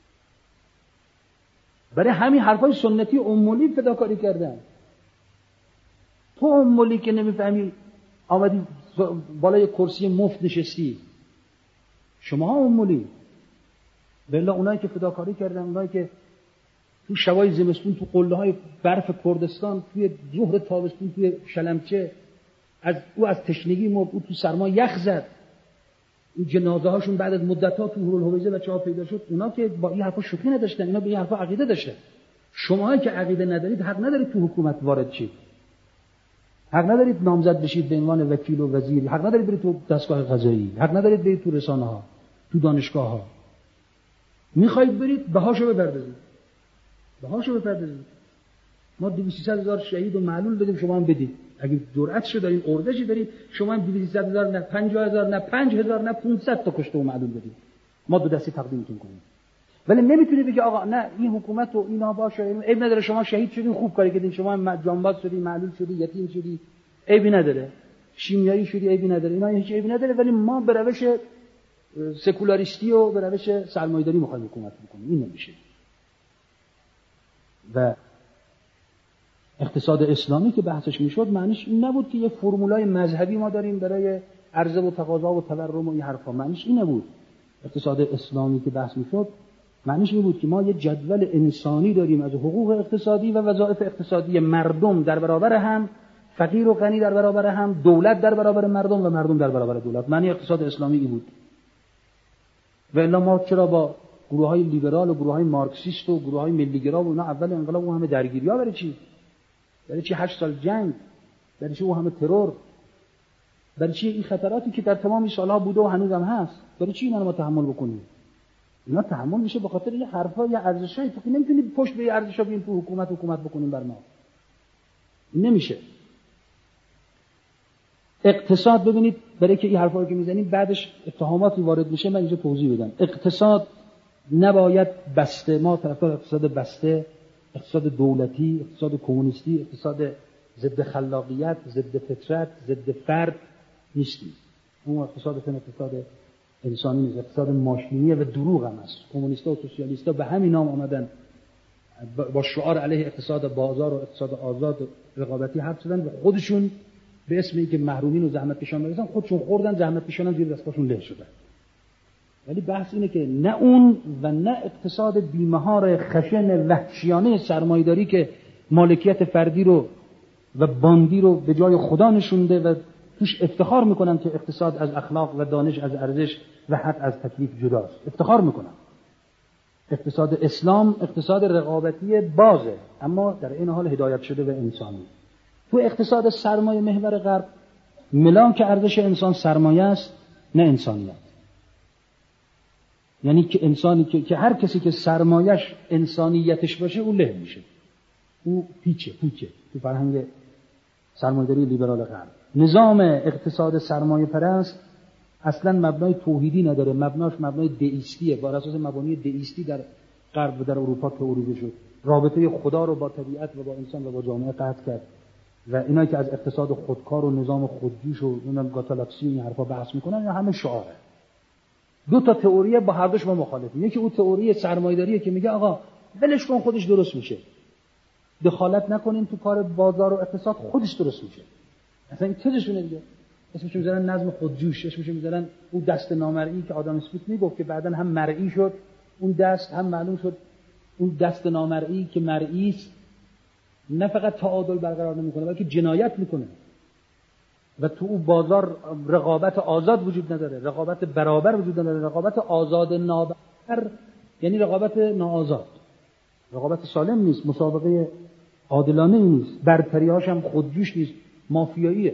برای همین حرفای سنتی و امولی فداکاری کردن. تو امولی که نمیفهمی آمدی بالای کرسی مفت نشستی، شما ها امولی. بله اونایی که فداکاری کردن، اونایی که تو شبای زمستون تو قله های برف کردستان، توی ظهر تابستون توی شلمچه از او از تشنگی مرد، او تو سرما یخ زد، این جنازه هاشون بعد از مدت ها تو هورالهویزه بچه‌ها پیدا شد، اونا که با این حرفا شوخی نداشتن، اینا به این حرفا عقیده داشتن. شماهایی که عقیده ندارید حق ندارید تو حکومت وارد شید، حق ندارید نامزد بشید به عنوان وکیل و وزیر، حق ندارید برید تو دستگاه قضایی، حق ندارید برید تو رسانه ها، تو دانشگاه ها. میخواید برید بهاشو بپردازید، بهاشو بپردازید. ما دویست سیصد هزار شهید و معلول بدیم، شما هم بدید. اگه جرأتشو دارین، اردشی دارین، شما هم دویست سیصد هزار نه پنجاه هزار نه پنج هزار نه پانصد تا کشته و معلول بدید. ما دو دستی تقدیمتون کنیم. ولی نمیتونی بگی آقا نه این حکومت و اینا باشه، عیب نداره شما شهید شدین، خوب کاری کردین، شما جانباز شدی، معلول شدی، یتیم شدی، عیبی نداره. شیمیایی شدی، عیبی نداره. اینا هیچ عیبی نداره، ولی ما به روش سکولاریستی و به روش سرمایه‌داری می‌خوایم حکومت بکنیم. این نمیشه. و اقتصاد اسلامی که بحثش میشد معنیش این نبود که یه فرمولای مذهبی ما داریم برای عرضه و تقاضا و تورم و این حرفا. معنیش این نبود. اقتصاد اسلامی که بحث میشد معنیش این بود که ما یه جدول انسانی داریم از حقوق اقتصادی و وظایف اقتصادی مردم در برابر هم، فقیر و غنی در برابر هم، دولت در برابر مردم و مردم در برابر دولت. معنی اقتصاد اسلامی این بود. و الا ما چرا با گروه‌های لیبرال و گروه‌های مارکسیست و گروه‌های ملی‌گرا و اینا اول انقلاب اون همه درگیری‌ها برای چی؟ برای چی هشت سال جنگ؟ برای چی اون همه ترور؟ برای چی این خطراتی که در تمام این سال‌ها بوده و هنوز هم هست؟ برای چی اینا رو ما تحمل بکنیم؟ اینا تحمل میشه به خاطر یه حرفا یا ارزشایی. تو که نمیتونی پشت به ارزشا بیاین تو حکومت حکومت بکنیم بر ما. نمیشه. اقتصاد ببینید، برای که این حرفا رو که میزنیم بعدش اتهاماتی وارد میشه، من اینجا توضیح بدم. اقتصاد نباید بسته، ما طرفدار اقتصاد بسته، اقتصاد دولتی، اقتصاد کمونیستی، اقتصاد ضد خلاقیت، ضد فطرت، ضد فرد نیستیم. اون اقتصاد فن اقتصاد انسانی نیست، اقتصاد ماشینیه و دروغ هم است. کمونیستا و سوسیالیستا به همین نام آمدن با شعار علیه اقتصاد بازار و اقتصاد آزاد و رقابتی حرف زدن و خودشون به اسم اینکه محرومین و زحمت کشان برسن خودشون خوردن، زحمت کشان هم زیر دستشون له شدن. ولی بحث اینه که نه اون و نه اقتصاد بیمهار خشن وحشیانه سرمایه‌داری که مالکیت فردی رو و باندی رو به جای خدا نشونده و توش افتخار میکنن که اقتصاد از اخلاق و دانش از ارزش و حق از تکلیف جداست. افتخار میکنن. اقتصاد اسلام اقتصاد رقابتی بازه، اما در این حال هدایت شده و انسانی. تو اقتصاد سرمایه محور غرب ملاک ارزش انسان سرمایه است نه انسانیت. یعنی که انسانی که, که هر کسی که سرمایش انسانیتش باشه او له میشه، او پیچه پوچه. تو فرهنگ سرمایه‌داری لیبرال غرب نظام اقتصاد سرمایه پرست اصلا مبنای توحیدی نداره، مبناش مبنای دئیستیه. بر اساس مبانی دئیستی در غرب و در اروپا تئوریزه شد. رابطه خدا رو با طبیعت و با انسان و با جامعه قطع کرد و اینایی که از اقتصاد خودکار و نظام خودجوش و اونم گاتالاکسی و این حرفا بحث میکنن یا همه شعاره. دو تا تئوری با هر دوش ما مخالفیم. یکی اون تئوری سرمایه‌داریه که میگه آقا ولش کن خودش درست میشه، دخالت نکنین تو کار بازار و اقتصاد خودش درست میشه. اصلا این چیزشونه دیگه. اسمش میذارن نظم خودجوش، اسمش میذارن اون دست نامرئی که آدم اسمیت میگفت که بعداً هم مرئی شد. اون دست هم معلوم شد اون دست نامرئی که مرئی است نه فقط تعادل برقرار نمیکنه بلکه جنایت میکنه و تو اون بازار رقابت آزاد وجود نداره، رقابت برابر وجود نداره، رقابت آزاد نابرابر یعنی رقابت ناآزاد، رقابت سالم نیست، مسابقه عادلانه نیست، برتری‌هاش هم خودجوش نیست، مافیاییه،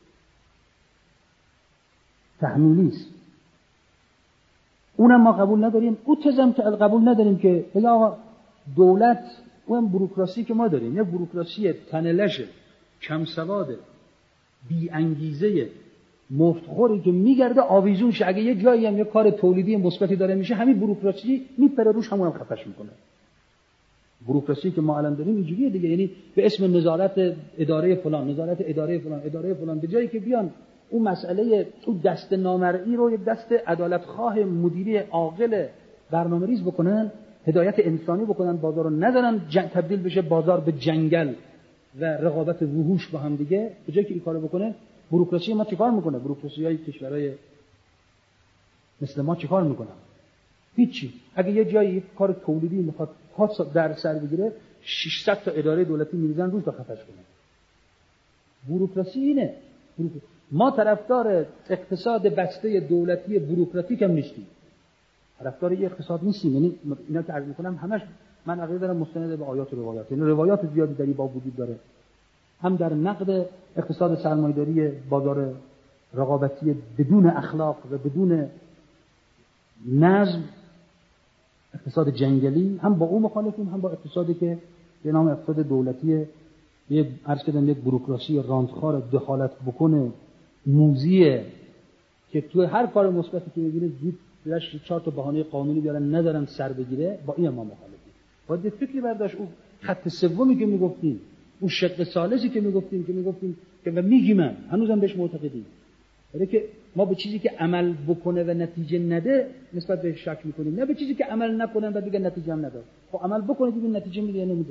تحمیلی است. اونم ما قبول نداریم. او تزم که قبول نداریم که بگه آقا دولت اون بوروکراسی که ما داریم یه بوروکراسی تنلشه، کم سواده، بی انگیزه، مفتخوری که میگرده آویزون شه. اگه یه جایی هم یه کار تولیدی مثبتی داره میشه همین بوروکراسی میپره روش، همون هم خفش میکنه. بوروکراسی که ما الان داریم اینجوریه دیگه، یعنی به اسم نظارت اداره فلان، نظارت اداره فلان، اداره فلان، به جایی که بیان اون مسئله اون دست نامرئی رو یک دست عدالتخواه مدیری عاقل برنامه‌ریز بکنن، هدایت انسانی بکنن، بازار رو نذارن تبدیل بشه بازار به جنگل و رقابت وحوش با هم دیگه. به جایی که این کارو بکنه، بوروکراسی ما چیکار میکنه؟ بوروکراسی‌های کشورهای مثل ما چیکار میکنن؟ هیچی. اگه یه جایی کار تولیدی میخواد خاص در سر بگیره، ششصد تا اداره دولتی میریزن روش تا خفش کنن. بوروکراسی اینه. بوروکراسی. ما طرفدار اقتصاد بسته دولتی بوروکراتیک هم نیستیم. طرفدار این اقتصاد نیستیم. یعنی اینا که عرض میکنم همش من عقیده دارم مستند به آیات و روایات. یعنی روایات زیادی در این باب وجود داره. هم در نقد اقتصاد سرمایه‌داری بازار رقابتی بدون اخلاق و بدون نظم، اقتصاد جنگلی، هم با اون مخالفیم، هم با اقتصادی که به نام اقتصاد دولتی یه عرض کردم یک بوروکراسی راندخوار دخالت بکنه، موزیه که تو هر کار مثبتی که می‌بینه زود بهش چهار تا بهانه قانونی بیارن ندارن سر بگیره. با این ما مخالفیم. باید فکری برداشت. اون خط سومی که میگفتیم، اون شق ثالثی که میگفتیم که میگفتیم که و میگیم من هنوزم بهش معتقدیم، ولی که ما به چیزی که عمل بکنه و نتیجه نده نسبت بهش شک میکنیم، نه به چیزی که عمل نکنه و دیگه نتیجه هم نداره. خب عمل بکنه دیگه نتیجه میده یا نمیده.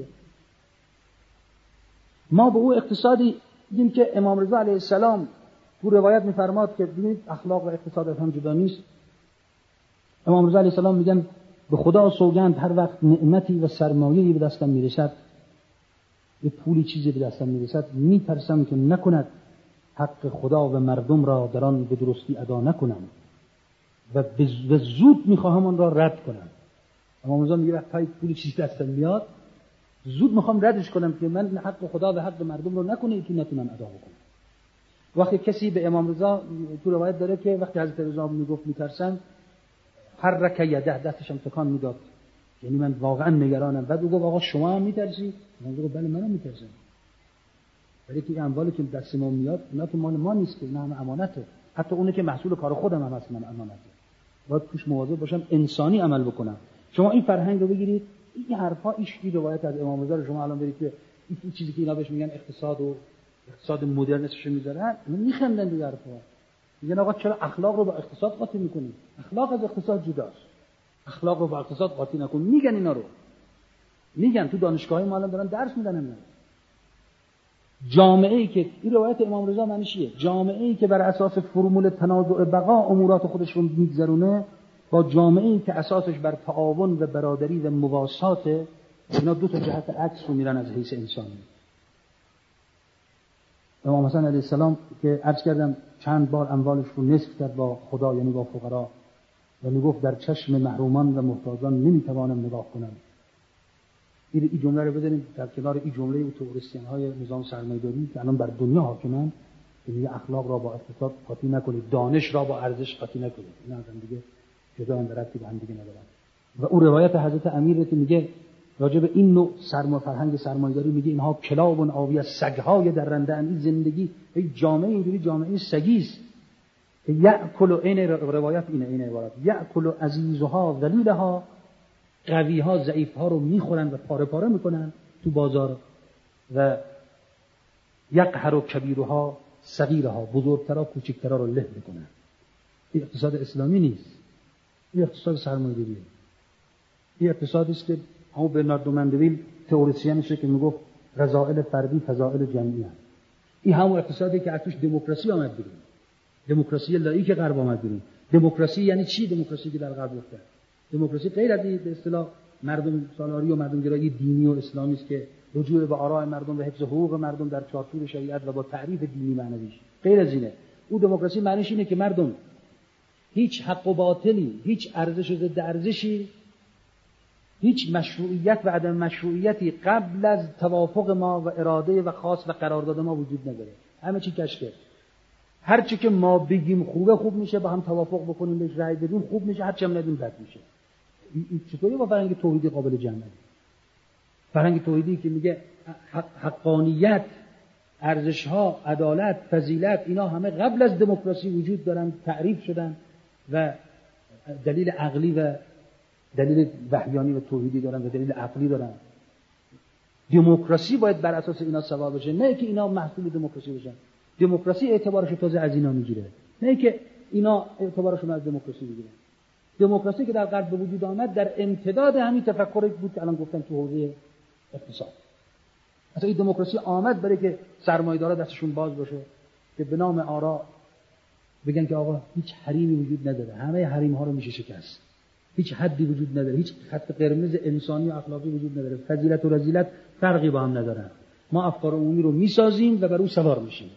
ما به اون اقتصادی دیدیم که امام رضا علیه السلام تو روایت میفرماد که ببینید اخلاق و اقتصاد از هم جدا نیست. امام رضا علیه السلام میگن به خدا سوگند هر وقت نعمتی و سرمایه‌ای به دستم میرسد، یه پولی چیزی به دستم میرسد، میترسم که نکند حق خدا و مردم را در آن به درستی ادا نکنم و به زود میخواهم آن را رد کنم. امام رضا میگه وقتی پولی چیزی دستم میاد زود میخوام ردش کنم که من حق خدا و حق مردم رو نکنه که نتونم ادا بکنم. وقتی کسی به امام رضا تو روایت داره که وقتی حضرت رضا میگفت میترسم، هر رکه یده دستش هم تکان میداد، یعنی من واقعا نگرانم. بعد او گفت آقا شما هم میترسی؟ من گفتم بله منم میترسم، ولی که اموالی که دست ما میاد اونا که مال ما نیست که، نه هم امانته. حتی اونه که محصول کار خودم هم هست من امانته. باید توش مواظب باشم انسانی عمل بکنم. شما این فرهنگ رو بگیرید، این حرفا ایش این روایت از امام رضا رو شما الان برید که این چیزی که اینا بهش میگن اقتصاد و اقتصاد مدرن اسمش میذارن، میخندن دیگه حرفا. میگن آقا چرا اخلاق رو با اقتصاد قاطی میکنید؟ اخلاق از اقتصاد جداست. اخلاق رو با اقتصاد قاطی نکن. میگن اینا رو. میگن تو دانشگاه‌های ما الان دارن درس میدن اینا. جامعه‌ای که این روایت امام رضا معنیش چیه؟ جامعه‌ای که بر اساس فرمول تنازع بقا امورات خودش رو میگذرونه با جامعه‌ای که اساسش بر تعاون و برادری و مواساته، اینا دو تا جهت عکس رو میرن از حیث انسانی. امام حسن علیه السلام که عرض کردم چند بار اموالش رو نصف کرد با خدا، یعنی با فقرا، و میگفت در چشم محرومان و محتاجان نمیتوانم نگاه کنم. این جمله رو بذاریم در کنار این جمله اوتوریستیان‌های نظام سرمایه‌داری که الان بر دنیا حاکمن، که میگه اخلاق را با اقتصاد قاطی نکنید، دانش را با ارزش قاطی نکنید. اینا هم دیگه جدا هم ربطی به هم دیگه ندارن. و اون روایت حضرت امیر که میگه راجع به این نوع سرما فرهنگ سرمایه‌داری، میگه اینها کلاب و آوی از سگ‌های درنده ان. این زندگی این جامعه اینجوری جامعه سگی است که یاکل، این روایت اینه، این عبارت یاکل عزیزها ذلیلها، قوی‌ها ضعیف‌ها رو میخورن و پاره پاره میکنن تو بازار، و یقهر کبیرها صغیرها، بزرگترها کوچکترها رو له میکنن. این اقتصاد اسلامی نیست، این اقتصاد سرمایه‌داریه. این اقتصادی است که همون برناردو مندویل تئوریسینشه که میگفت رذائل فردی فضائل جمعی هست. این همون اقتصادی که ازش دموکراسی آمد بیرون، دموکراسی لاییک غرب آمد بیرون. دموکراسی یعنی چی؟ دموکراسی که در غرب گفتن دموکراسی غیر از به اصطلاح مردم سالاری و مردم گرایی دینی و اسلامی است که رجوع به آراء مردم و حفظ حقوق مردم در چارچوب شریعت و با تعریف دینی معنویش. غیر از اینه. او دموکراسی معنیش اینه که مردم هیچ حق و باطلی، هیچ ارزش و ضد ارزشی، هیچ مشروعیت و عدم مشروعیتی قبل از توافق ما و اراده و خاص و قرارداد ما وجود نداره. همه چی کشکه. هر چی که ما بگیم خوبه خوب میشه، با هم توافق بکنیم بهش رأی بدیم خوب میشه، هر چی هم ندیم بد میشه. این چطوری با فرهنگ توحیدی قابل جمعه؟ فرهنگ توحیدی که میگه حقانیت، ارزش‌ها، عدالت، فضیلت، اینا همه قبل از دموکراسی وجود دارن، تعریف شدن و دلیل عقلی و دلیل وحیانی و توحیدی دارن و دلیل عقلی دارن. دموکراسی باید بر اساس اینا سوا بشه، نه که اینا محصول دموکراسی باشن. دموکراسی اعتبارش تازه از اینا میگیره، نه که اینا اعتبارشون از دموکراسی میگیرن. دموکراسی که در غرب به وجود آمد در امتداد همین تفکری بود که الان گفتم تو حوزه اقتصاد. اصلا این دموکراسی آمد برای که سرمایه‌دارا دستشون باز باشه، که به نام آرا بگن که آقا هیچ حریمی وجود نداره، همه حریم ها رو میشه شکست، هیچ حدی وجود نداره، هیچ خط قرمز انسانی و اخلاقی وجود نداره، فضیلت و رذیلت فرقی با هم ندارن. ما افکار عمومی رو میسازیم و بر اون سوار میشیم،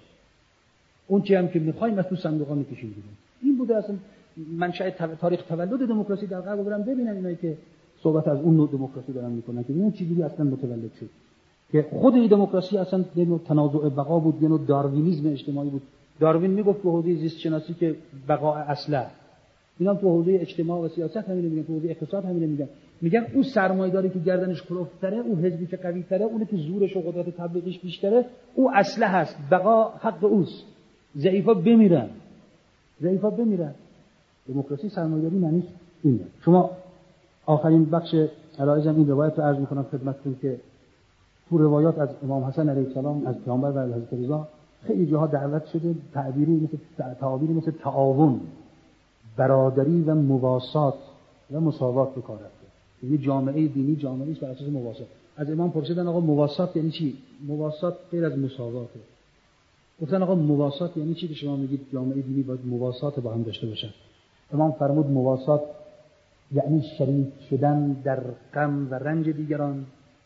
اون چی هم که میخوایم از تو صندوقا میکشیم بیرون. این بوده اصلا منشأ تاریخ تولد دموکراسی در غرب. برام ببینن اینایی که صحبت از اون نوع دموکراسی دارن میکنن که اون چیزی اصلا متولد شد، که خود این دموکراسی اصلا یه نوع تنازع بقا بود، یه نوع داروینیسم اجتماعی بود. داروین میگفت تو حوزه زیست شناسی که بقا اصله، اینا تو حوزه اجتماع و سیاست همین میگن، تو حوزه اقتصاد همین میگن. میگن اون سرمایه‌داری که گردنش کلفتره، اون حزبی که قوی‌تره، اونی که زورش و قدرت تبلیغش بیشتره، او اصله هست، بقا حق اوست. ضعیفا بمیرن، ضعیفا بمیرن. دموکراسی سرمایه‌داری معنیش اینه. شما آخرین بخش علایزم این روایت رو عرض می‌کنم خدمتتون که تو روایات از امام حسن علیه السلام از پیامبر و حضرت رضا خیلی جاها دعوت شده تعبیری مثل تعابیری مثل تعاون، برادری و مواسات و مساوات به کار رفته. یه جامعه دینی جامعه‌ای است بر اساس مواسات. از امام پرسیدن آقا مواسات یعنی چی؟ مواسات غیر از مساواته. گفتن آقا مواسات یعنی چی که شما میگید جامعه دینی باید مواسات با هم داشته باشه؟ امام فرمود مواسات یعنی شریک شدن در غم و رنج دیگران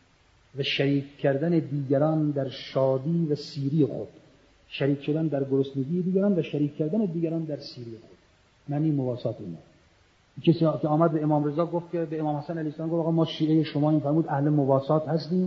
و شریک کردن دیگران در شادی و سیری خود، شریک شدن در گرسنگی دیگران و شریک کردن دیگران در سیری خود. معنی مواسات اینه. کسی که آمد به امام رضا گفت که به امام حسن علیه السلام گفت آقا ما شیعه شما، این فرمود اهل مواسات هستیم،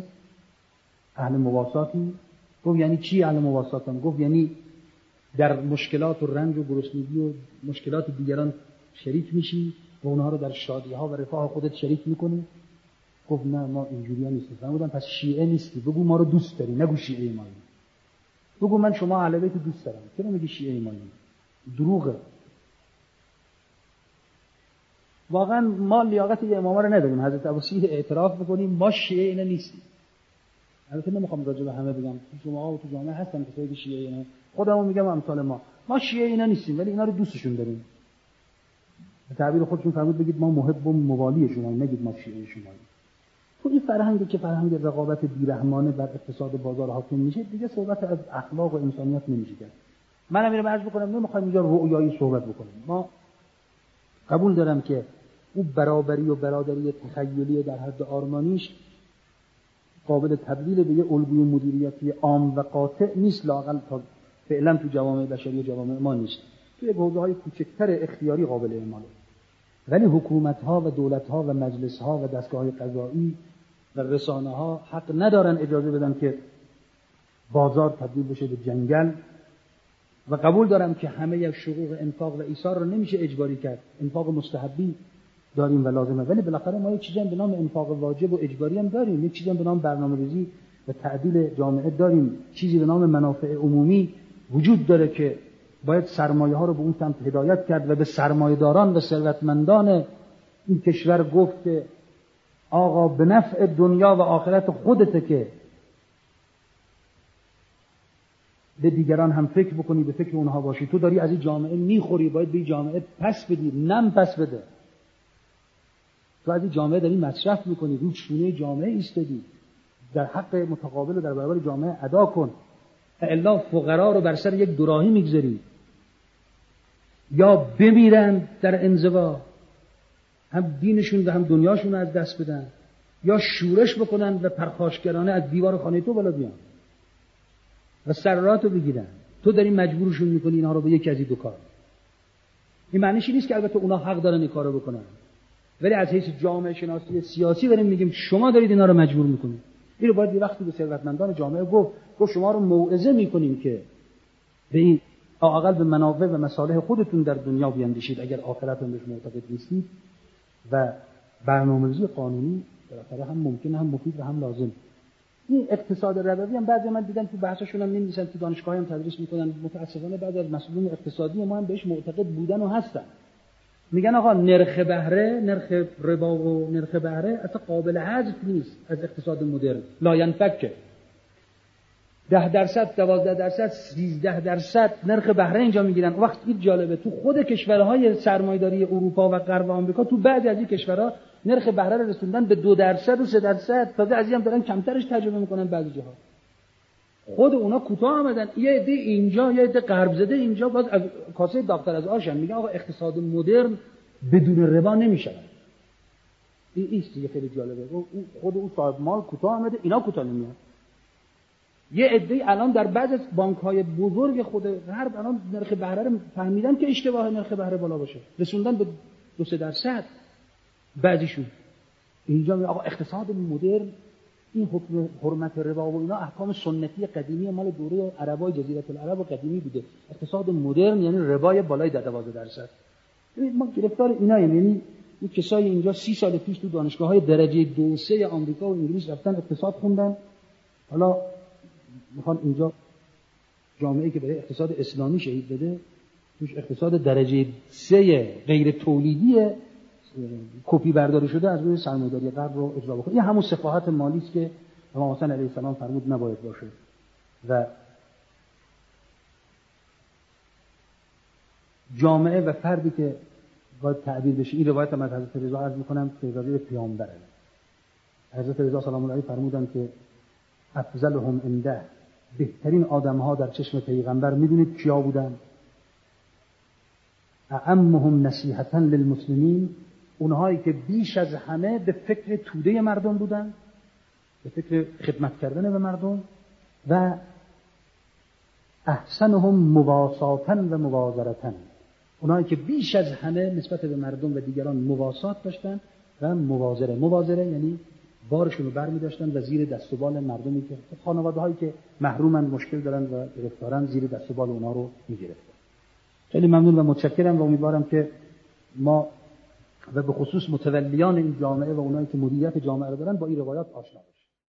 اهل مواساتی. گفت یعنی چی اهل مواساتم؟ گفت یعنی در مشکلات و رنج و گرسنگی و مشکلات دیگران شریک میشی و اونها رو در شادی ها و رفاه خودت شریک میکنی. گفت نه ما اینجوری‌ها نیستیم. فرمودن پس شیعه نیستی، بگو ما رو دوست داری، نگو شیعه مایی. بگو من شما اهل بیت دوست دارم، چرا میگی شیعه مایی؟ دروغه. واقعا ما لیاقت یه امامه رو نداریم. حضرت ابوسعید اعتراف میکنیم ما شیعه اینا نیستیم. البته نمیخوام راجع به همه بگم، شما ها تو جامعه هستن که خیلی شیعه اینا، خودمو میگم امثال ما ما شیعه اینا نیستیم، ولی اینا رو دوستشون داریم. به تعبیر خودشون فرمود بگید ما محب و موالی شما، نگید ما شیعه شما. تو این فرهنگی که فرهنگ رقابت بیرحمانه بر اقتصاد بازار حاکم میشه، دیگه صحبت از اخلاق و انسانیت نمیشه کرد. منم اینو عرض بکنم، نمیخوایم اینجا رؤیایی صحبت بکنیم. ما قبول دارم که او برابری و برادری تخیلی در حد آرمانیش قابل تبدیل به یه الگوی مدیریتی عام و قاطع نیست، لااقل تا فعلا تو جوامع بشری و جوامع ما نیست. توی حوزه‌های کوچکتر اختیاری قابل اعماله. ولی حکومت‌ها و دولت‌ها و مجلس‌ها و دستگاه‌های قضایی و رسانه‌ها حق ندارن اجازه بدن که بازار تبدیل بشه به جنگل. و قبول دارم که همه شقوق انفاق و ایثار رو نمیشه اجباری کرد. انفاق مستحبی داریم و لازمه، ولی بالاخره ما یک چیزی هم به نام انفاق واجب و اجباری هم داریم، یک چیزی هم به نام برنامه‌ریزی و تعدیل جامعه داریم، چیزی به نام منافع عمومی وجود داره که باید سرمایه ها رو به اون سمت هدایت کرد و به سرمایه‌داران و ثروتمندان این کشور گفت که آقا به نفع دنیا و آخرت خودته که به دیگران هم فکر بکنی، به فکر اونها باشی. تو داری از این جامعه میخوری، باید به این جامعه پس بدی، نم پس بده. تو از این جامعه داری مصرف میکنی، روی شونه جامعه ایستادی، در حق متقابل و در برابر جامعه ادا کن. الا فقرا رو بر سر یک دوراهی میگذاری، یا بمیرن در انزوا، هم دینشون و هم دنیاشون رو از دست بدن، یا شورش بکنن و پرخاشگرانه از دیوار خانه تو بالا بیان و سرراتو بگیرن. تو داری مجبورشون میکنی اینها رو به یکی از این دو کار. این معنیش نیست که البته اونا حق دارن این کارو بکنن، ولی از حیث جامعه شناسی سیاسی داریم میگیم شما دارید اینا رو مجبور میکنید. این رو باید یه وقتی به ثروتمندان جامعه گفت گفت شما رو موعظه میکنیم که به این اقل به منافع و مصالح خودتون در دنیا بیاندیشید اگر آخرت هم بهش معتقد نیستید. و برنامه‌ریزی قانونی بالاخره هم ممکنه، هم مفید و هم لازم. این اقتصاد ربوی هم بعضی من دیدم تو بحثشون هم نمی‌نویسن، تو دانشگاه هم تدریس میکنن. متأسفانه بعضی از مسئولین اقتصادی ما هم بهش معتقد بودن و هستن. میگن آقا نرخ بهره، نرخ ربا و نرخ بهره اصلا قابل حذف نیست از اقتصاد مدرن. لا ينفك. ده درصد، دوازده درصد، سیزده درصد نرخ بهره اینجا میگیرن. وقت این جالبه، تو خود کشورهای سرمایه‌داری اروپا و غرب آمریکا تو بعضی از این کشورها نرخ بهره رو رسوندن به دو درصد و سه درصد. تازه از این هم دارن کمترش تجربه میکنن بعضی جاها. خود اونا کوتاه آمدن. یه عده اینجا، یه عده غرب زده اینجا باز از کاسه داغ‌تر از آشن میگن آقا اقتصاد مدرن بدون ربا نمیشه. این ایستی خیلی جالبه. خود اون صاحب مال کوتاه آمده، اینا کوتاه نمیاد. یه عده الان در بعض از بانک‌های بزرگ خود غرب الان نرخ بهره رو فهمیدن که اشتباه نرخ بهره بالا باشه، رسوندن به دو سه درصد بعضیشون. اینجا میگه آقا اقتصاد مدرن این حکم حرمت ربا و اینا احکام سنتی قدیمی مال دوره عربای جزیره العرب و قدیمی بوده. اقتصاد مدرن یعنی ربای بالای دوازده درصد. ببینید ما گرفتار ایناییم. یعنی این کسایی اینجا سی سال پیش تو دانشگاه‌های درجه دو سه آمریکا و انگلیس رفتن اقتصاد خوندن، حالا میخوان اینجا جامعه‌ای که برای اقتصاد اسلامی شهید بده توش اقتصاد درجه سه غیر تولیدی کپی برداری شده از روی سرمایه‌داری غرب رو اجرا بکنه. این همون سفاهت مالی است که امام حسن علیه السلام فرمود نباید باشه. و جامعه و فردی که باید تعبیر بشه، این روایت هم از حضرت رضا عرض میکنم که رضای پیامبره. حضرت رضا سلام الله علیه فرمودن که افضلهم عنده، بهترین آدم‌ها در چشم پیغمبر میدونید کیا بودن؟ اعمهم نصیحةً للمسلمین، اونهایی که بیش از همه به فکر توده مردم بودن، به فکر خدمت کردن به مردم. و احسنهم مواساةً و موازرةً، اونهایی که بیش از همه نسبت به مردم و دیگران مواسات داشتن و موازره. موازره یعنی بارشون رو برمی داشتن و زیر دست و بال مردمی که خانواده‌هایی که محرومن، مشکل دارن و گرفتارن، زیر دست و بال اونا رو می‌گرفتن. خیلی ممنون و متشکرم و امیدوارم که ما و به خصوص متولیان این جامعه و اونایی که مدیریت جامعه رو دارن با این روایات آشنا بشیم.